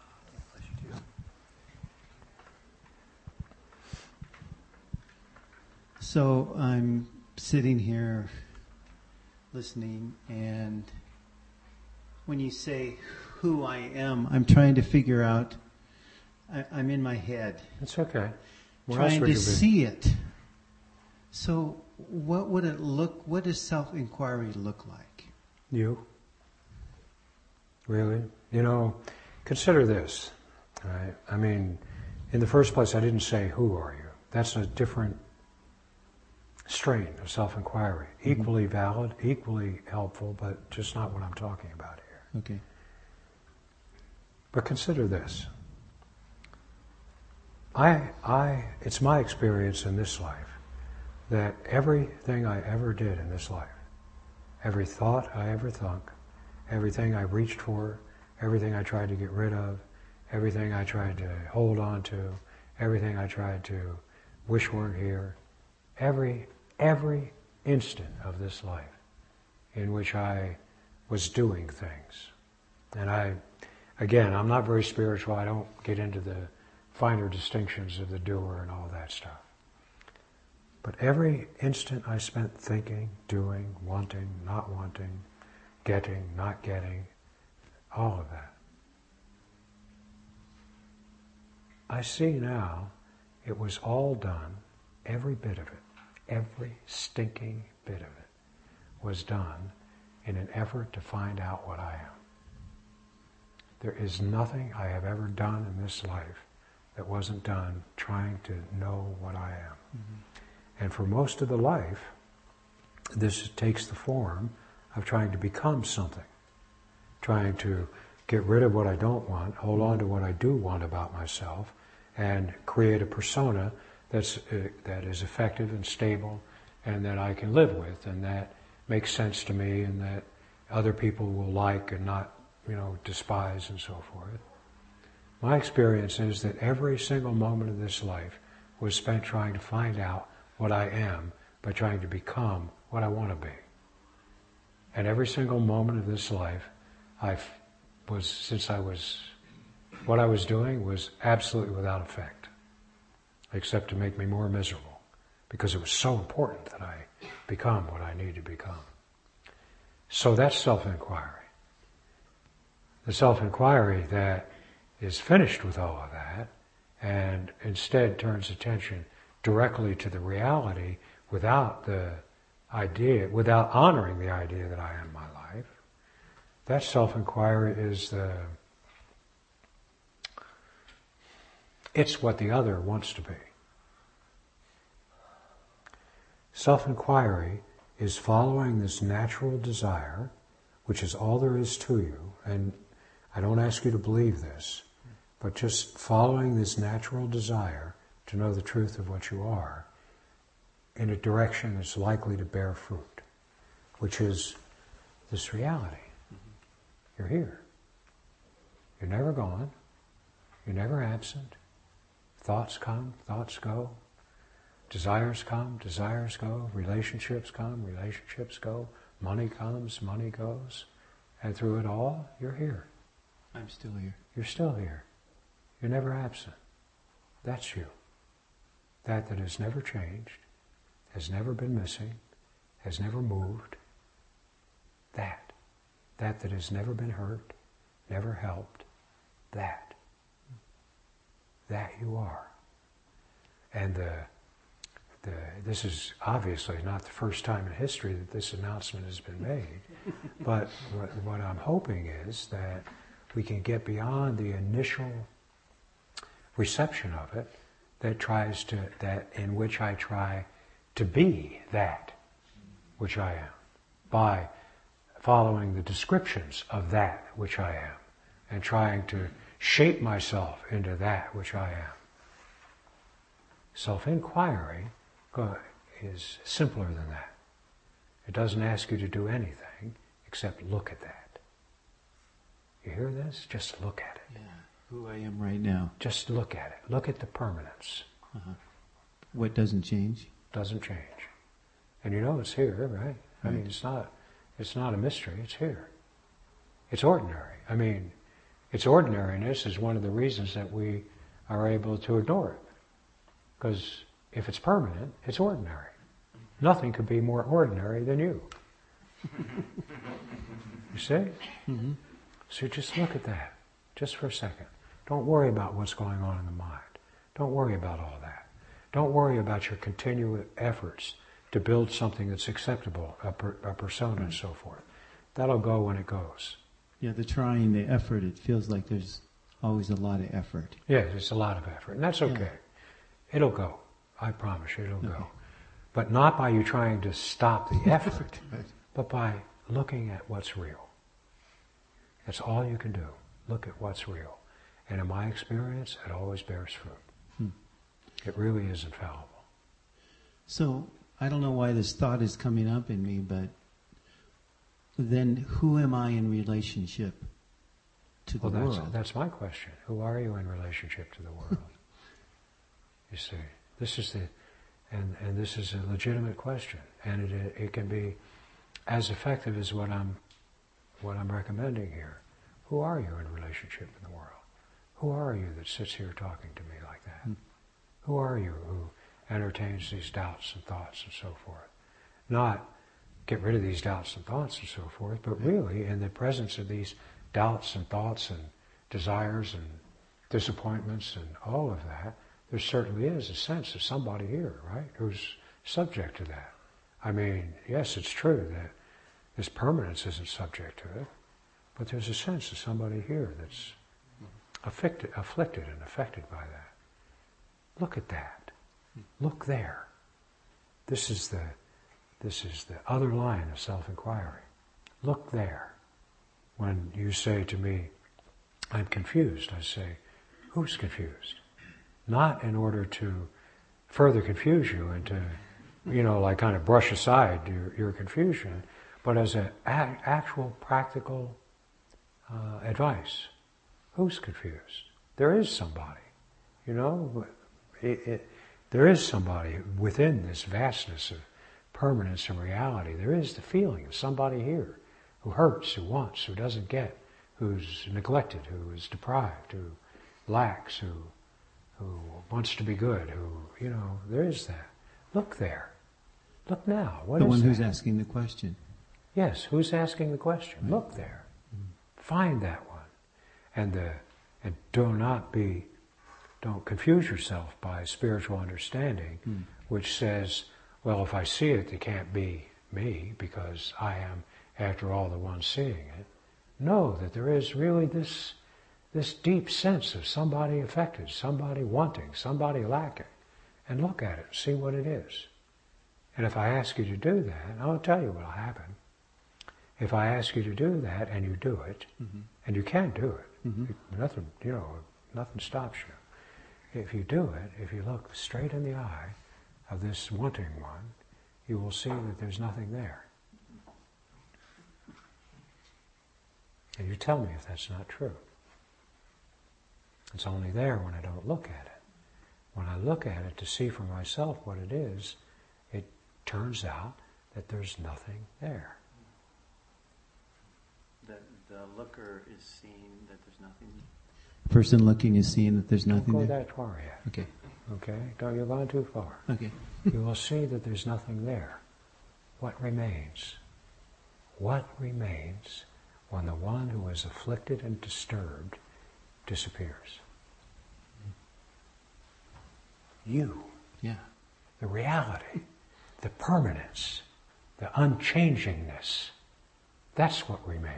So I'm sitting here listening, and when you say who I am, I'm trying to figure out, I'm in my head. That's okay. Trying to see it. So what does self-inquiry look like? You? Really? Consider this, right? I mean, in the first place, I didn't say, who are you? That's a different strain of self-inquiry. Mm-hmm. Equally valid, equally helpful, but just not what I'm talking about here. Okay. But consider this. It's my experience in this life that everything I ever did in this life, every thought I ever thunk, everything I reached for, everything I tried to get rid of, everything I tried to hold on to, everything I tried to wish weren't here, every instant of this life in which I was doing things. And I'm not very spiritual. I don't get into the finer distinctions of the doer and all that stuff. But every instant I spent thinking, doing, wanting, not wanting, getting, not getting, all of that, I see now it was all done, every bit of it, every stinking bit of it was done in an effort to find out what I am. There is nothing I have ever done in this life that wasn't done trying to know what I am. Mm-hmm. And for most of the life, this takes the form of trying to become something, trying to get rid of what I don't want, hold on to what I do want about myself, and create a persona that is effective and stable and that I can live with and that makes sense to me and that other people will like and not, despise and so forth. My experience is that every single moment of this life was spent trying to find out what I am by trying to become what I want to be. And every single moment of this life, what I was doing was absolutely without effect, except to make me more miserable, because it was so important that I become what I need to become. So that's self-inquiry. The self-inquiry that is finished with all of that and instead turns attention directly to the reality without honoring the idea that I am my life. That self-inquiry it's what the other wants to be. Self-inquiry is following this natural desire, which is all there is to you, and I don't ask you to believe this, but just following this natural desire to know the truth of what you are in a direction that's likely to bear fruit, which is this reality. You're here. You're never gone. You're never absent. Thoughts come, thoughts go. Desires come, desires go. Relationships come, relationships go. Money comes, money goes. And through it all, you're here. I'm still here. You're still here. You're never absent. That's you. That has never changed, has never been missing, has never moved. That has never been hurt, never helped. That you are. And this is obviously not the first time in history that this announcement has been made, but what I'm hoping is that we can get beyond the initial reception of it in which I try to be that which I am by following the descriptions of that which I am and trying to shape myself into that which I am. Self-inquiry is simpler than that. It doesn't ask you to do anything except look at that. You hear this? Just look at it. Yeah, who I am right now. Just look at it. Look at the permanence. Uh-huh. What doesn't change? Doesn't change. And you know it's here, right? I mean, it's not a mystery. It's here. It's ordinary. I mean, its ordinariness is one of the reasons that we are able to ignore it. Because if it's permanent, it's ordinary. Nothing could be more ordinary than you. You see? Mm-hmm. So just look at that, just for a second. Don't worry about what's going on in the mind. Don't worry about all that. Don't worry about your continual efforts to build something that's acceptable, a persona and so forth. That'll go when it goes. Yeah, the trying, the effort, it feels like there's always a lot of effort. Yes, it's a lot of effort, and that's okay. Yeah. It'll go. I promise you it'll go. But not by you trying to stop the effort, but by looking at what's real. That's all you can do. Look at what's real. And in my experience, it always bears fruit. It really is infallible. So, I don't know why this thought is coming up in me, but then who am I in relationship to the world? That's my question. Who are you in relationship to the world? You see, this is and this is a legitimate question, and it can be as effective as what I'm recommending here. Who are you in relationship in the world? Who are you that sits here talking to me like that? Who are you who entertains these doubts and thoughts and so forth? Not get rid of these doubts and thoughts and so forth, but really in the presence of these doubts and thoughts and desires and disappointments and all of that, there certainly is a sense of somebody here, right, who's subject to that. I mean, yes, it's true that this permanence isn't subject to it, but there's a sense of somebody here that's afflicted and affected by that. Look at that. Look there. This is the other line of self-inquiry. Look there. When you say to me, I'm confused, I say, who's confused? Not in order to further confuse you and to, like kind of brush aside your confusion, but as an actual practical advice. Who's confused? There is somebody, there is somebody within this vastness of permanence and reality. There is the feeling of somebody here who hurts, who wants, who doesn't get, who's neglected, who is deprived, who lacks, who wants to be good, there is that. Look there. Look now. What the is one that? Who's asking the question. Yes, who's asking the question? Right. Look there. Find that one. And don't confuse yourself by spiritual understanding, which says, well, if I see it, it can't be me because I am, after all, the one seeing it. Know that there is really this deep sense of somebody affected, somebody wanting, somebody lacking, and look at it, see what it is. And if I ask you to do that, I'll tell you what will happen. If I ask you to do that and you do it, and you can do it, nothing stops you. If you do it, if you look straight in the eye of this wanting one, you will see that there's nothing there. And you tell me if that's not true. It's only there when I don't look at it. When I look at it to see for myself what it is, it turns out that there's nothing there. The looker is seeing that there's nothing. The person looking is seeing that there's nothing Don't go there. that far yet. Okay. Okay? Don't you've gone too far. Okay. You will see that there's nothing there. What remains? What remains when the one who is afflicted and disturbed disappears? You. Yeah. The reality, the permanence, the unchangingness. That's what remains.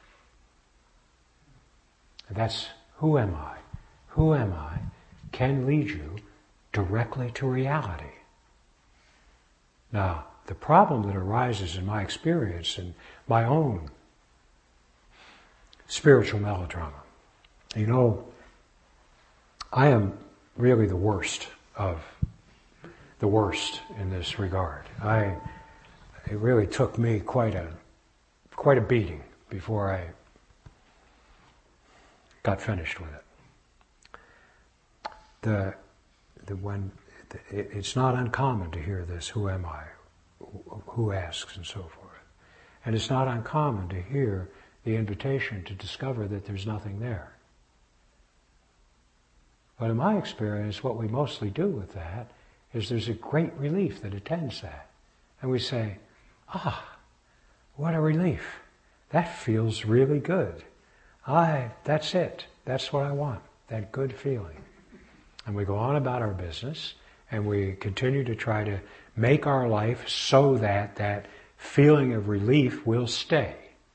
And that's who am I? Who am I can lead you directly to reality. Now, the problem that arises in my experience and my own spiritual melodrama, I am really the worst in this regard. It really took me quite a beating before I got finished with it. It's not uncommon to hear this, who am I? Who asks, and so forth. And it's not uncommon to hear the invitation to discover that there's nothing there. But in my experience, what we mostly do with that is there's a great relief that attends that. And we say, what a relief. That feels really good. That's it. That's what I want, that good feeling. And we go on about our business, and we continue to try to make our life so that that feeling of relief will stay.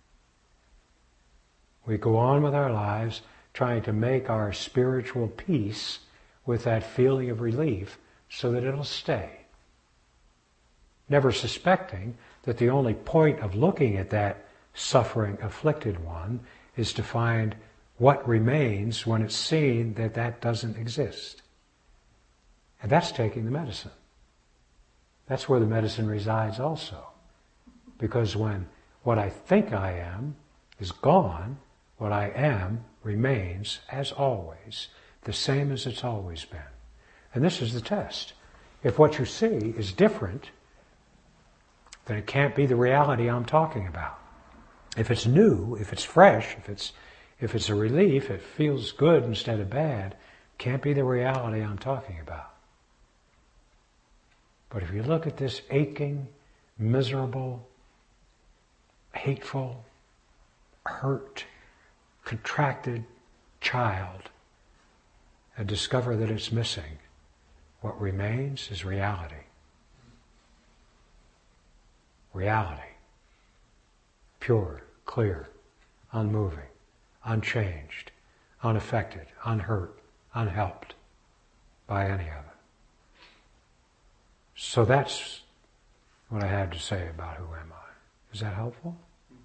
We go on with our lives trying to make our spiritual peace with that feeling of relief so that it'll stay. Never suspecting that the only point of looking at that suffering, afflicted one is to find what remains when it's seen that that doesn't exist. And that's taking the medicine. That's where the medicine resides also. Because when what I think I am is gone, what I am remains, as always, the same as it's always been. And this is the test. If what you see is different, then it can't be the reality I'm talking about. If it's new, if it's fresh, if it's a relief, it feels good instead of bad, can't be the reality I'm talking about. But if you look at this aching, miserable, hateful, hurt, contracted child and discover that it's missing, what remains is reality. Reality. Pure, clear, unmoving, unchanged, unaffected, unhurt, unhelped by any of it. So that's what I had to say about who am I. Is that helpful?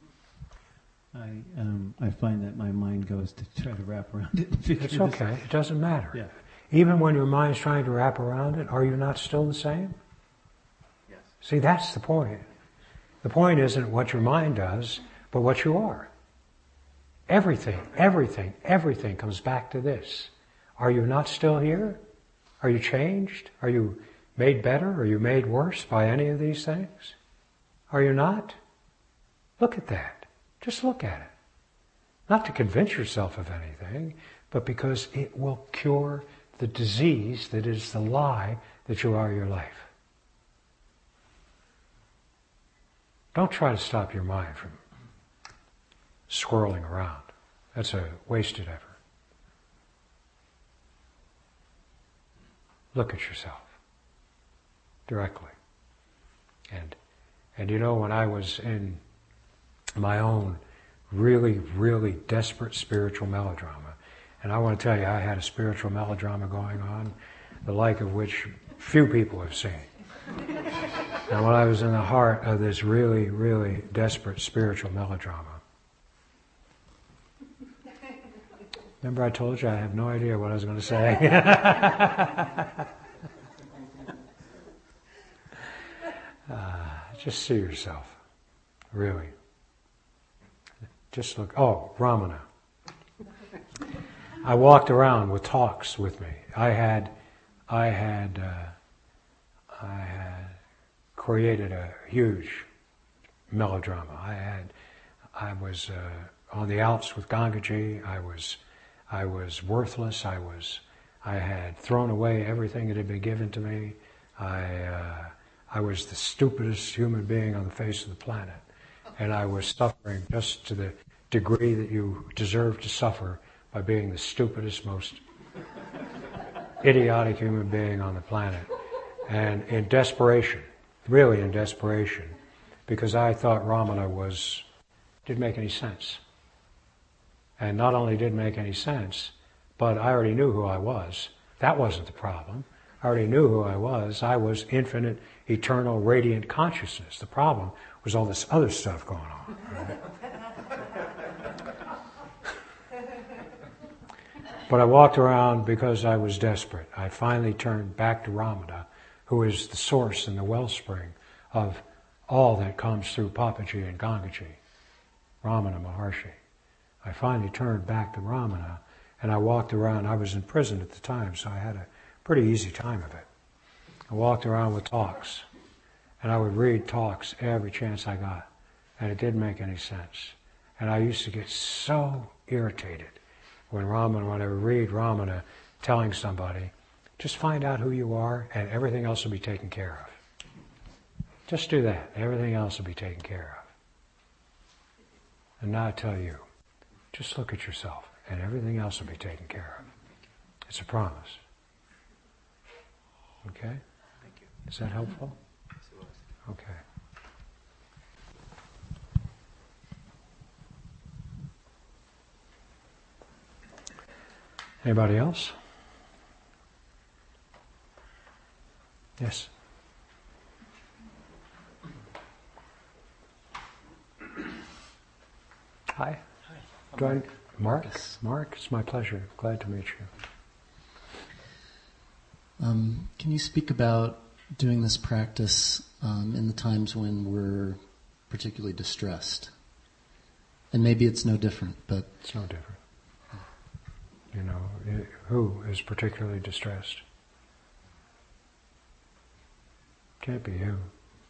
I find that my mind goes to try to wrap around it and figure It's okay. It doesn't matter. Yeah. Even when your mind's trying to wrap around it, are you not still the same? Yes. See, that's the point. The point isn't what your mind does, but what you are. Everything comes back to this. Are you not still here? Are you changed? Are you made better? Are you made worse by any of these things? Are you not? Look at that. Just look at it. Not to convince yourself of anything, but because it will cure the disease that is the lie that you are your life. Don't try to stop your mind from swirling around. That's a wasted effort. Look at yourself directly. And you know, when I was in my own really, really desperate spiritual melodrama, and I want to tell you, I had a spiritual melodrama going on, the like of which few people have seen. And when I was in the heart of this really, really desperate spiritual melodrama, remember I told you I have no idea what I was going to say? Just see yourself, really. Just look. Oh, Ramana. I walked around with talks with me. I had created a huge melodrama. I was on the Alps with Gangaji. I was worthless. I had thrown away everything that had been given to me. I was the stupidest human being on the face of the planet. And I was suffering just to the degree that you deserve to suffer by being the stupidest, most idiotic human being on the planet. And in desperation, really in desperation, because I thought Ramana didn't make any sense. And not only didn't make any sense, but I already knew who I was. That wasn't the problem. I already knew who I was. I was infinite, eternal, radiant consciousness. The problem was all this other stuff going on. Right? But I walked around because I was desperate. I finally turned back to Ramana, who is the source and the wellspring of all that comes through Papaji and Gangaji, Ramana Maharshi. I finally turned back to Ramana, and I walked around. I was in prison at the time, so I had a pretty easy time of it. I walked around with talks, and I would read talks every chance I got, and it didn't make any sense. And I used to get so irritated when I would read Ramana telling somebody, just find out who you are, and everything else will be taken care of. Just do that. Everything else will be taken care of. And now I tell you, just look at yourself, and everything else will be taken care of. It's a promise. Okay? Thank you. Is that helpful? Yes, it was. Okay. Anybody else? Yes. Hi. Hi. Mark? Mark, it's my pleasure. Glad to meet you. Can you speak about doing this practice in the times when we're particularly distressed? And maybe it's no different, but... It's no different. You know, who is particularly distressed? Can't be you.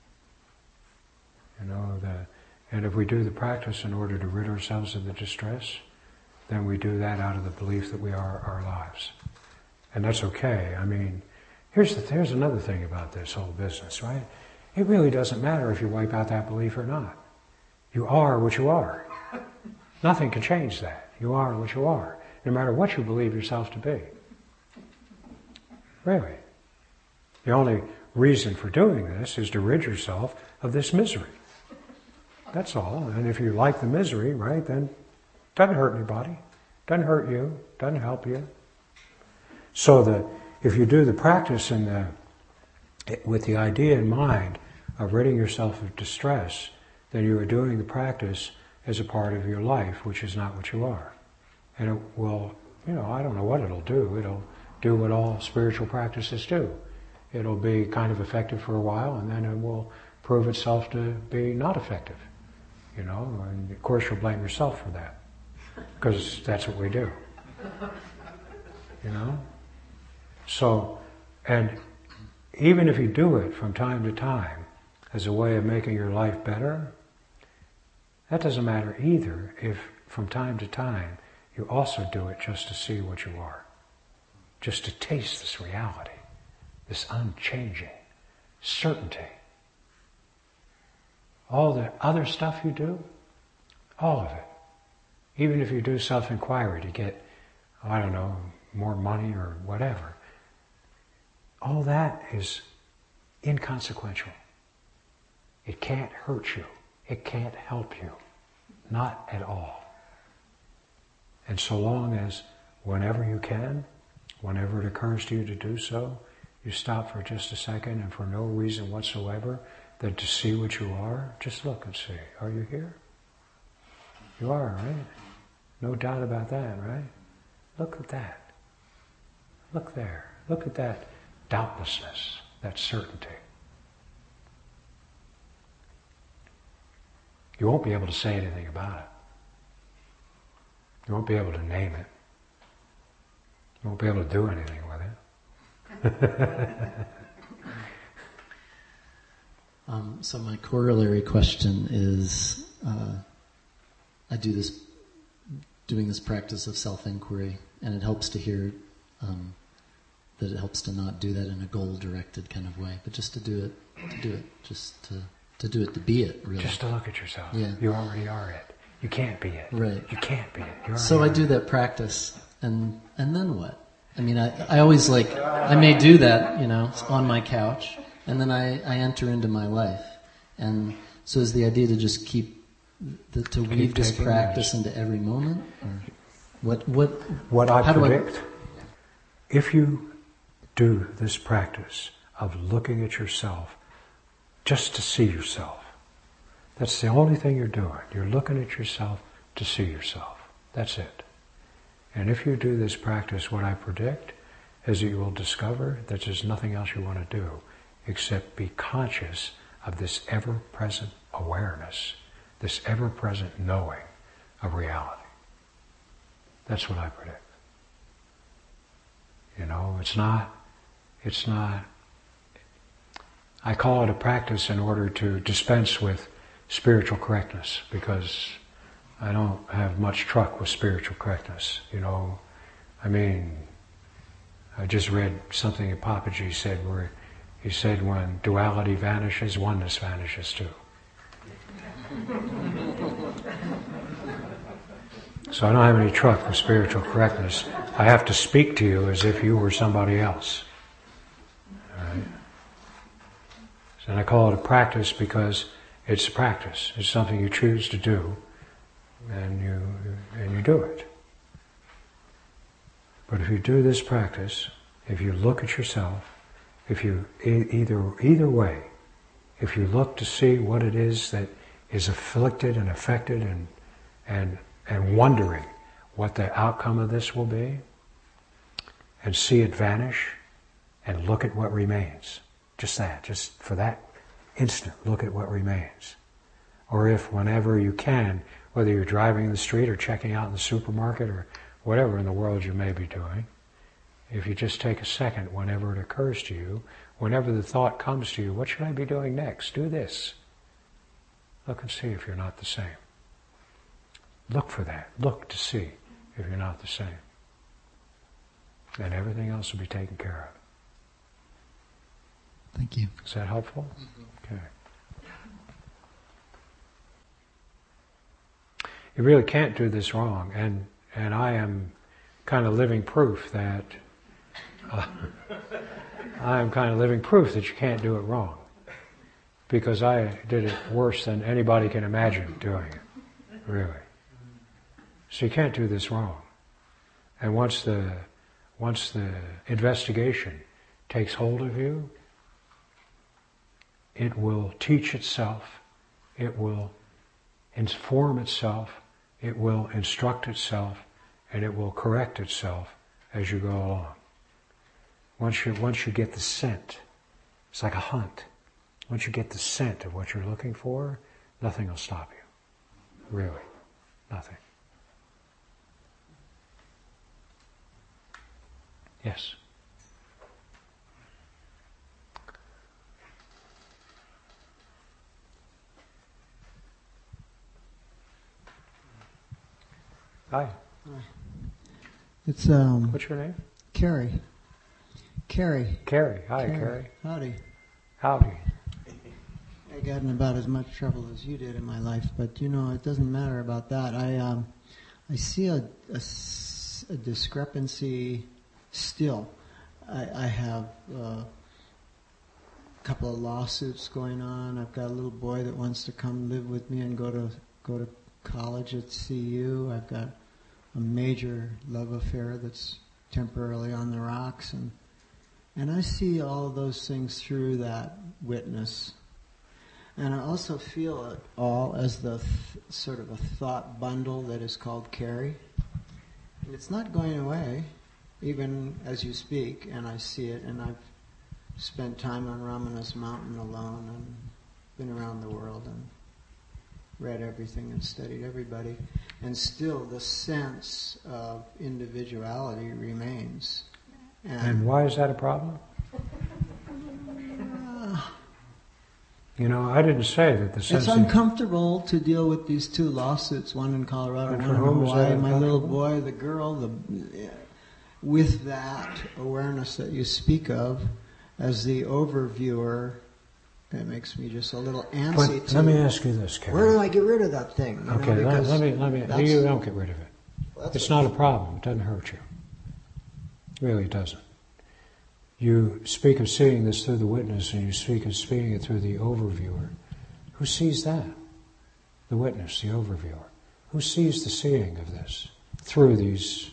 You know, and if we do the practice in order to rid ourselves of the distress, then we do that out of the belief that we are our lives. And that's okay. I mean, here's another thing about this whole business, right? It really doesn't matter if you wipe out that belief or not. You are what you are. Nothing can change that. You are what you are, no matter what you believe yourself to be. Really. The only reason for doing this is to rid yourself of this misery. That's all. And if you like the misery, right, then it doesn't hurt anybody. Doesn't hurt you. Doesn't help you. So that if you do the practice with the idea in mind of ridding yourself of distress, then you are doing the practice as a part of your life, which is not what you are. And it will, I don't know what it'll do. It'll do what all spiritual practices do. It'll be kind of effective for a while, and then it will prove itself to be not effective. And of course you'll blame yourself for that, because that's what we do. So, and even if you do it from time to time as a way of making your life better, that doesn't matter either if from time to time you also do it just to see what you are, just to taste this reality, this unchanging certainty. All the other stuff you do, all of it, even if you do self-inquiry to get, more money or whatever, all that is inconsequential. It can't hurt you. It can't help you. Not at all. And so long as whenever you can, whenever it occurs to you to do so, you stop for just a second and for no reason whatsoever than to see what you are, just look and see. Are you here? You are, right? No doubt about that, right? Look at that. Look there. Look at that doubtlessness, that certainty. You won't be able to say anything about it. You won't be able to name it. You won't be able to do anything with it. So my corollary question is, I do doing this practice of self-inquiry, and it helps to hear that it helps to not do that in a goal-directed kind of way, but just to do it, just to do it, to be it, really. Just to look at yourself. Yeah. You already are it. You can't be it. Right. You can't be it. So I do that practice, and then what? I mean, I always I may do that, on my couch, and then I enter into my life. And so is the idea to just keep weave this practice into every moment? Or what I predict, if you do this practice of looking at yourself just to see yourself, that's the only thing you're doing. You're looking at yourself to see yourself. That's it. And if you do this practice, what I predict is that you will discover that there's nothing else you want to do except be conscious of this ever-present awareness, this ever-present knowing of reality. That's what I predict. It's not, I call it a practice in order to dispense with spiritual correctness, because I don't have much truck with spiritual correctness, I just read something that Papaji said where he said when duality vanishes, oneness vanishes too. So I don't have any truck with spiritual correctness. I have to speak to you as if you were somebody else. All right? And I call it a practice because it's a practice. It's something you choose to do, and you do it. But if you do this practice, if you look at yourself, if you either way, if you look to see what it is that is afflicted and affected and wondering what the outcome of this will be, and see it vanish, and look at what remains. Just that, just for that instant, look at what remains. Or if whenever you can, whether you're driving in the street or checking out in the supermarket or whatever in the world you may be doing, if you just take a second whenever it occurs to you, whenever the thought comes to you, what should I be doing next? Do this. Look and see if you're not the same. Look for that. Look to see if you're not the same. And everything else will be taken care of. Thank you. Is that helpful? Okay. You really can't do this wrong, and I am kind of living proof that you can't do it wrong, because I did it worse than anybody can imagine doing it, really. So you can't do this wrong. And once the investigation takes hold of you, it will teach itself, it will inform itself, it will instruct itself, and it will correct itself as you go along. Once you get the scent, it's like a hunt. Once you get the scent of what you're looking for, nothing will stop you. Really, nothing. Yes? Hi. It's What's your name? Carrie. Carrie. Hi, Carrie. Howdy. Howdy. I got in about as much trouble as you did in my life, but it doesn't matter about that. I see a discrepancy still. I have a couple of lawsuits going on. I've got a little boy that wants to come live with me and go to college at CU. I've got a major love affair that's temporarily on the rocks, and I see all of those things through that witness. And I also feel it all as the sort of a thought bundle that is called Carrie. And it's not going away, even as you speak, and I see it, and I've spent time on Ramanas Mountain alone and been around the world and read everything and studied everybody, and still the sense of individuality remains. And why is that a problem? I didn't say that the sense it's uncomfortable to deal with these two lawsuits, one in Colorado, and one in whom is Hawaii. that My little boy, the girl, with that awareness that you speak of, as the overviewer, it makes me just a little antsy. But let me ask you this, Carrie. Where do I get rid of that thing? Okay, let me. You don't get rid of it. It's not a problem. It doesn't hurt you. Really, it doesn't. You speak of seeing this through the witness, and you speak of seeing it through the overviewer. Who sees that? The witness, the overviewer. Who sees the seeing of this through these?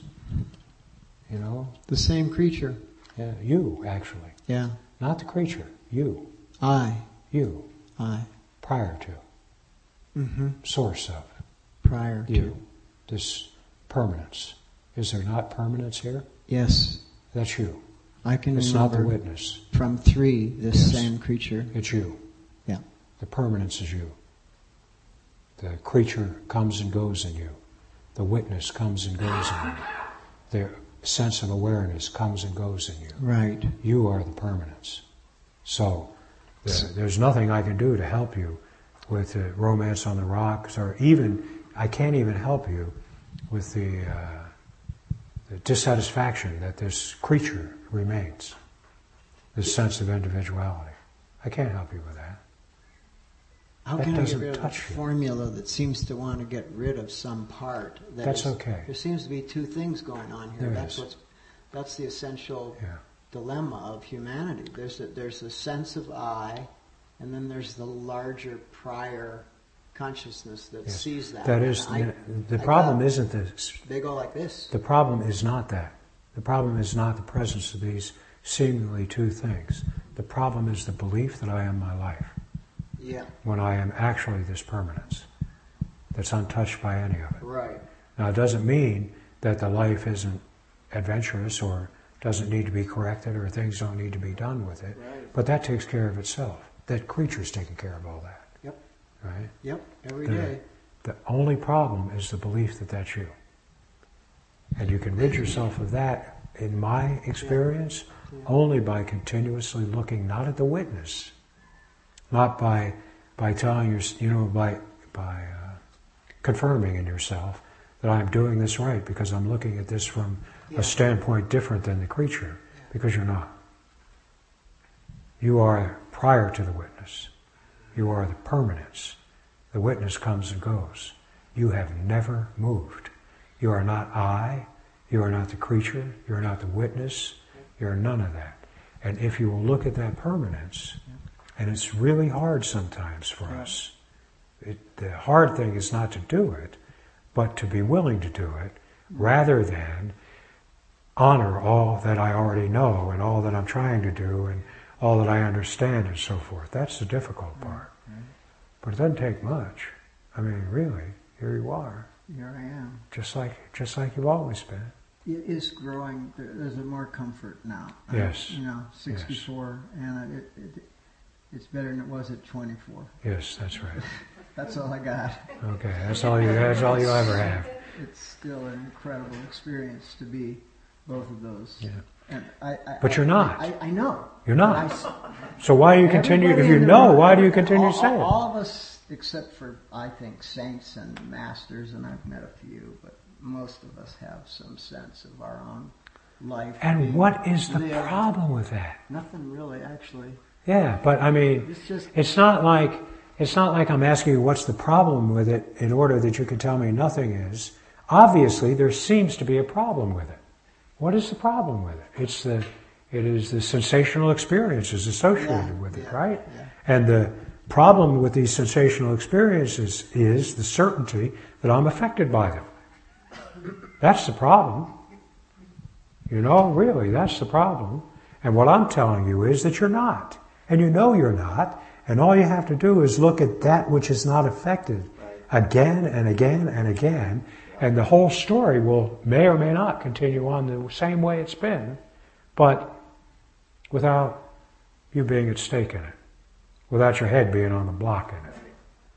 The same creature. Yeah, you actually. Yeah. Not the creature. You. You. Prior to. Mm-hmm. Source of. Prior you. to. This permanence. Is there not permanence here? Yes. That's you. I can It's remember not the witness. from 3, this Yes. same creature. It's you. Yeah. The permanence is you. The creature comes and goes in you. The witness comes and goes in you. The sense of awareness comes and goes in you. Right. You are the permanence. So there's nothing I can do to help you with the romance on the rocks, or even, I can't even help you with the dissatisfaction that this creature remains, this sense of individuality. I can't help you with that. How That can I get doesn't rid of a touch you. formula that seems to want to get rid of some part? That's okay. There seems to be two things going on here. There is. That's the essential Yeah. dilemma of humanity. There's a sense of I, and then there's the larger prior consciousness that Yes. sees that. That is, And the I problem thought isn't this. they go like this. The problem is not that. The problem is not the presence of these seemingly two things. The problem is the belief that I am my life, Yeah. when I am actually this permanence that's untouched by any of it. Right. Now, it doesn't mean that the life isn't adventurous or doesn't need to be corrected or things don't need to be done with it. Right. But that takes care of itself. That creature's taking care of all that. Yep. Right? Yep. Every The- day. The only problem is the belief that that's you. And you can rid yourself of that, in my experience, only by continuously looking not at the witness, not by telling by confirming in yourself that I'm doing this right because I'm looking at this from a standpoint different than the creature, because you're not. You are prior to the witness. You are the permanence. The witness comes and goes. You have never moved. You are not I. You are not the creature. You are not the witness. You are none of that. And if you will look at that permanence, and it's really hard sometimes for us. The hard thing is not to do it, but to be willing to do it, rather than honor all that I already know and all that I'm trying to do and all that I understand and so forth. That's the difficult part. But it doesn't take much. I mean, really, here you are, Here I am. just like you've always been. It is growing. There's more comfort now. Yes. 64, and it's better than it was at 24. Yes, that's right. That's all I got. Okay, that's all you ever have. It's still an incredible experience to be both of those. Yeah. And But you're not. I know. You're not. But So why do you continue? If everybody you in the know, room- why do you continue saying it? All of us, except for, I think, saints and masters, and I've met a few, but most of us have some sense of our own life. And being what is the lived. problem with that? Nothing really, actually. Yeah, but I mean, It's just it's not like I'm asking you what's the problem with it in order that you can tell me nothing is. Obviously, there seems to be a problem with it. What is the problem with it? It is the sensational experiences associated with it, right? Yeah. And the problem with these sensational experiences is the certainty that I'm affected by them. That's the problem. Really, that's the problem. And what I'm telling you is that you're not. And you know you're not. And all you have to do is look at that which is not affected again and again and again. And the whole story may or may not continue on the same way it's been, but without you being at stake in it, without your head being on the block in it.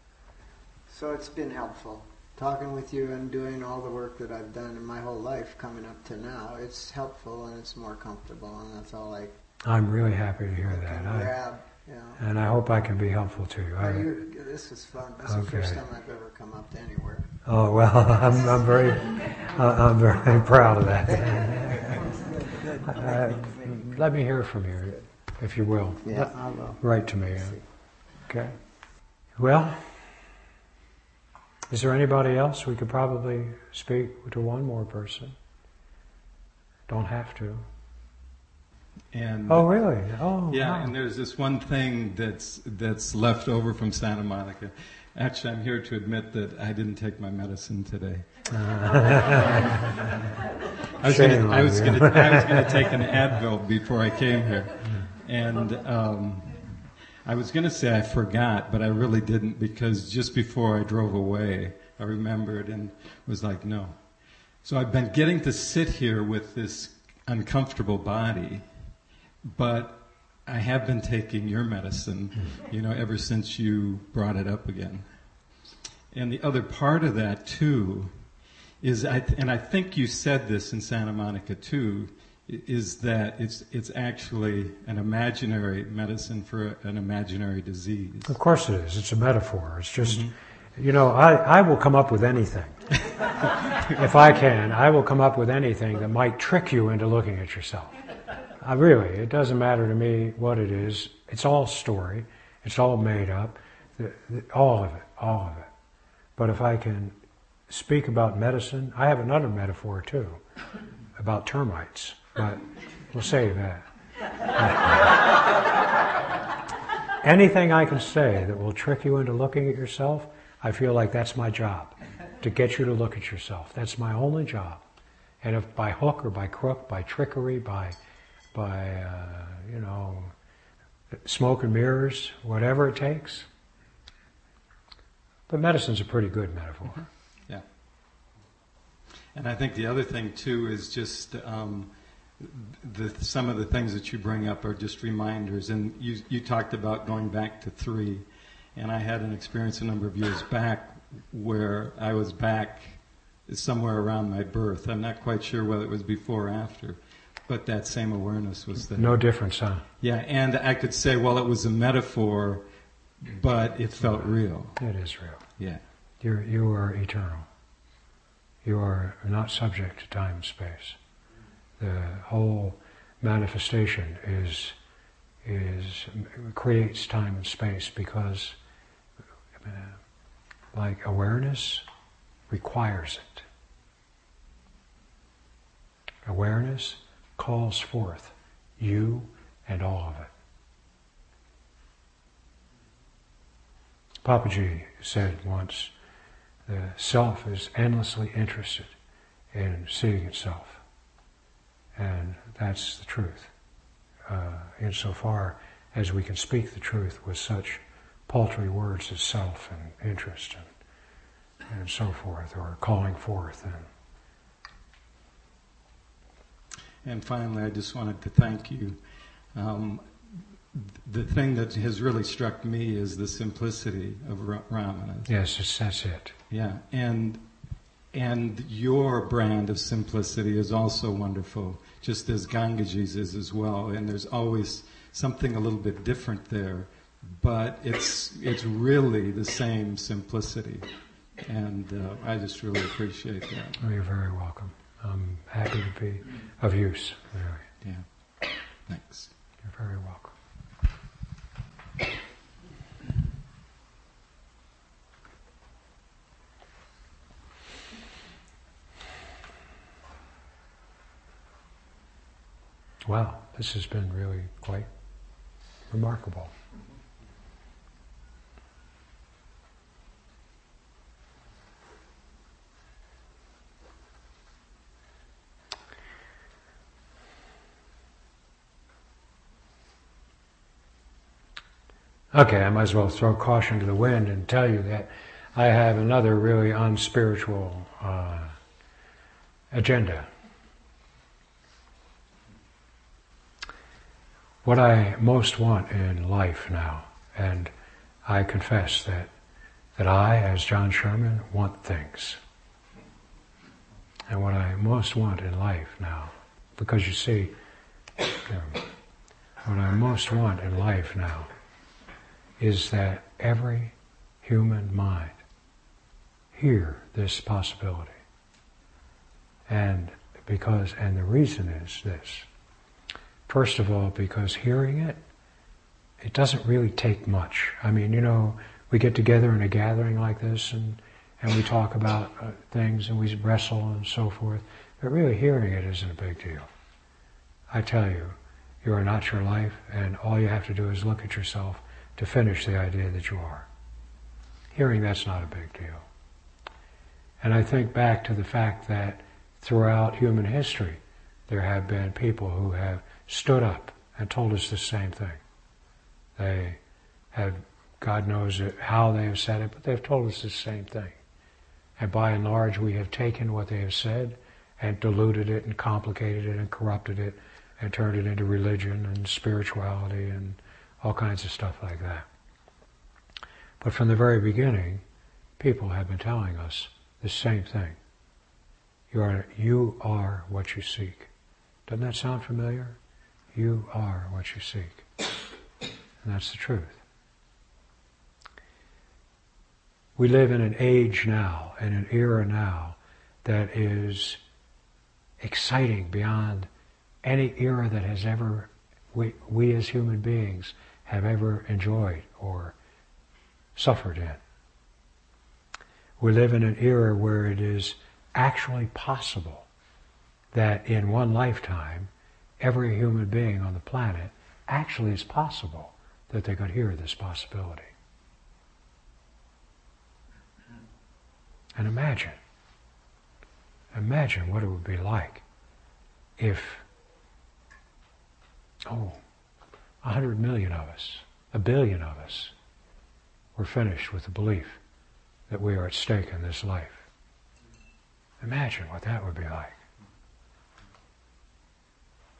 So it's been helpful talking with you and doing all the work that I've done in my whole life coming up to now. It's helpful and it's more comfortable, and that's all I'm really happy to hear can that. grab. And I hope I can be helpful to you. This is fun. This is the first time I've ever come up to anywhere. Oh well, I'm very proud of that. Let me hear from you, if you will. Yeah, I will. Write to me. Okay. Well, is there anybody else? We could probably speak to one more person. Don't have to. And Oh, really? Oh, yeah, wow. and there's this one thing that's left over from Santa Monica. Actually, I'm here to admit that I didn't take my medicine today. I was going to take an Advil before I came here, and I was going to say I forgot, but I really didn't, because just before I drove away, I remembered and was like, no. So I've been getting to sit here with this uncomfortable body, but I have been taking your medicine, ever since you brought it up again. And the other part of that too is, and I think you said this in Santa Monica too, is that it's actually an imaginary medicine for an imaginary disease. Of course it is. It's a metaphor. It's just, I will come up with anything. If I can, I will come up with anything that might trick you into looking at yourself. It doesn't matter to me what it is. It's all story. It's all made up. All of it. But if I can speak about medicine, I have another metaphor too, about termites, but we'll save that. Anything I can say that will trick you into looking at yourself, I feel like that's my job, to get you to look at yourself. That's my only job. And if by hook or by crook, by trickery, by smoke and mirrors, whatever it takes. But medicine's a pretty good metaphor. Yeah. And I think the other thing too is just some of the things that you bring up are just reminders. And you talked about going back to 3, and I had an experience a number of years back where I was back somewhere around my birth. I'm not quite sure whether it was before or after, but that same awareness was there. No difference, huh? Yeah, and I could say, well, it was a metaphor, but it felt real. It is real. Yeah. You are eternal. You are not subject to time and space. The whole manifestation creates time and space because like awareness requires it. Awareness calls forth you and all of it. Papaji said once, the self is endlessly interested in seeing itself. And that's the truth. Insofar as we can speak the truth with such paltry words as self and interest and so forth, or calling forth. And finally, I just wanted to thank you. The thing that has really struck me is the simplicity of Ramana. Yes, that's it. Yeah, and your brand of simplicity is also wonderful, just as Gangaji's is as well. And there's always something a little bit different there, but it's really the same simplicity. And I just really appreciate that. Oh, you're very welcome. I'm happy to be of use. Really. Yeah. Thanks. You're very welcome. Wow, this has been really quite remarkable. Okay, I might as well throw caution to the wind and tell you that I have another really unspiritual agenda. What I most want in life now, and I confess that I, as John Sherman, want things. And what I most want in life now, because you see, what I most want in life now is that every human mind hear this possibility. And the reason is this. First of all, because hearing it doesn't really take much. I mean, we get together in a gathering like this and we talk about things and we wrestle and so forth, but really hearing it isn't a big deal. I tell you, you are not your life, and all you have to do is look at yourself to finish the idea that you are. Hearing that's not a big deal. And I think back to the fact that throughout human history, there have been people who have stood up and told us the same thing. They have, God knows how they have said it, but they've told us the same thing. And by and large, we have taken what they have said and diluted it and complicated it and corrupted it and turned it into religion and spirituality and all kinds of stuff like that. But from the very beginning, people have been telling us the same thing. You are what you seek. Doesn't that sound familiar? You are what you seek. And that's the truth. We live in an age now, in an era now, that is exciting beyond any era that has ever, we as human beings have ever enjoyed or suffered in. We live in an era where it is actually possible that in one lifetime, every human being on the planet actually is possible that they could hear this possibility. And imagine what it would be like if, 100 million of us, 1 billion of us, were finished with the belief that we are at stake in this life. Imagine what that would be like.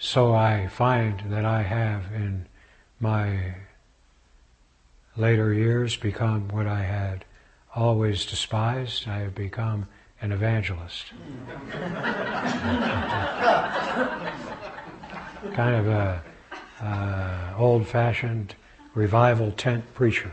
So I find that I have in my later years become what I had always despised. I have become an evangelist. Kind of a old-fashioned revival tent preacher.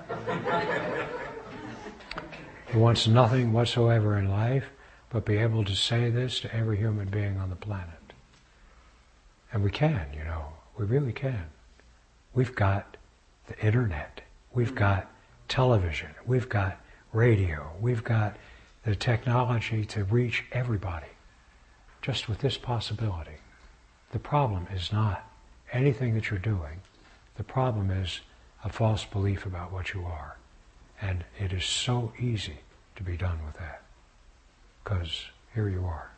He wants nothing whatsoever in life but be able to say this to every human being on the planet. And we can, we really can. We've got the internet, we've got television, we've got radio, we've got the technology to reach everybody, just with this possibility. The problem is not anything that you're doing. The problem is a false belief about what you are. And it is so easy to be done with that, because here you are.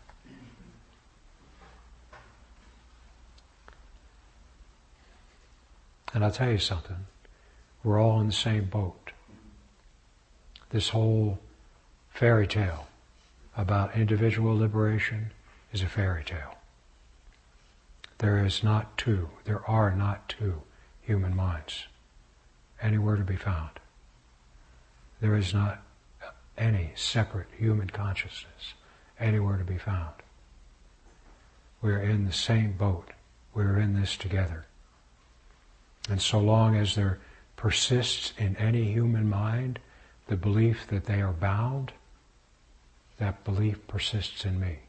And I'll tell you something, we're all in the same boat. This whole fairy tale about individual liberation is a fairy tale. There are not two human minds anywhere to be found. There is not any separate human consciousness anywhere to be found. We're in the same boat. We're in this together. And so long as there persists in any human mind the belief that they are bound, that belief persists in me.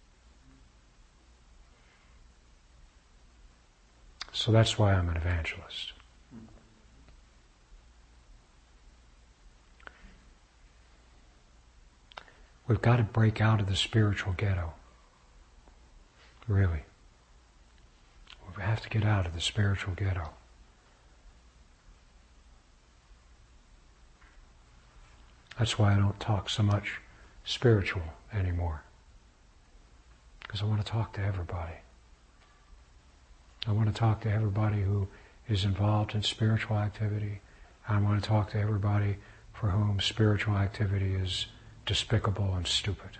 So that's why I'm an evangelist. We've got to break out of the spiritual ghetto. Really. We have to get out of the spiritual ghetto. That's why I don't talk so much spiritual anymore. Because I want to talk to everybody. I want to talk to everybody who is involved in spiritual activity. I want to talk to everybody for whom spiritual activity is despicable and stupid.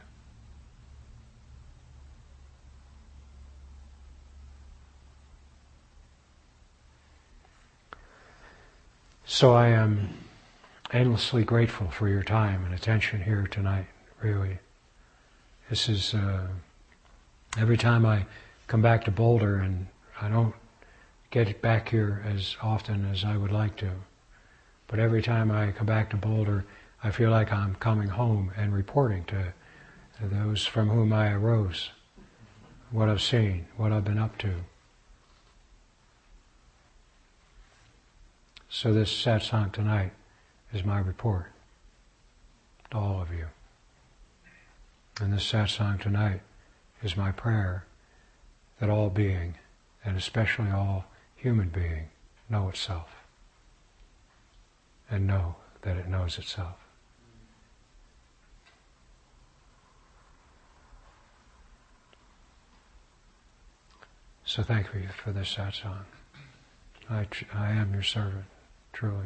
So I am endlessly grateful for your time and attention here tonight, really. This is, every time I come back to Boulder, and I don't get back here as often as I would like to, but every time I come back to Boulder, I feel like I'm coming home and reporting to those from whom I arose, what I've seen, what I've been up to. So this satsang tonight is my report to all of you. And this satsang tonight is my prayer that all being, and especially all human being, know itself and know that it knows itself. So thank you for this satsang. I am your servant, truly.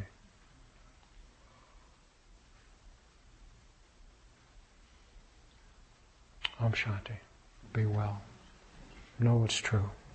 Om Shanti. Be well. Know what's true.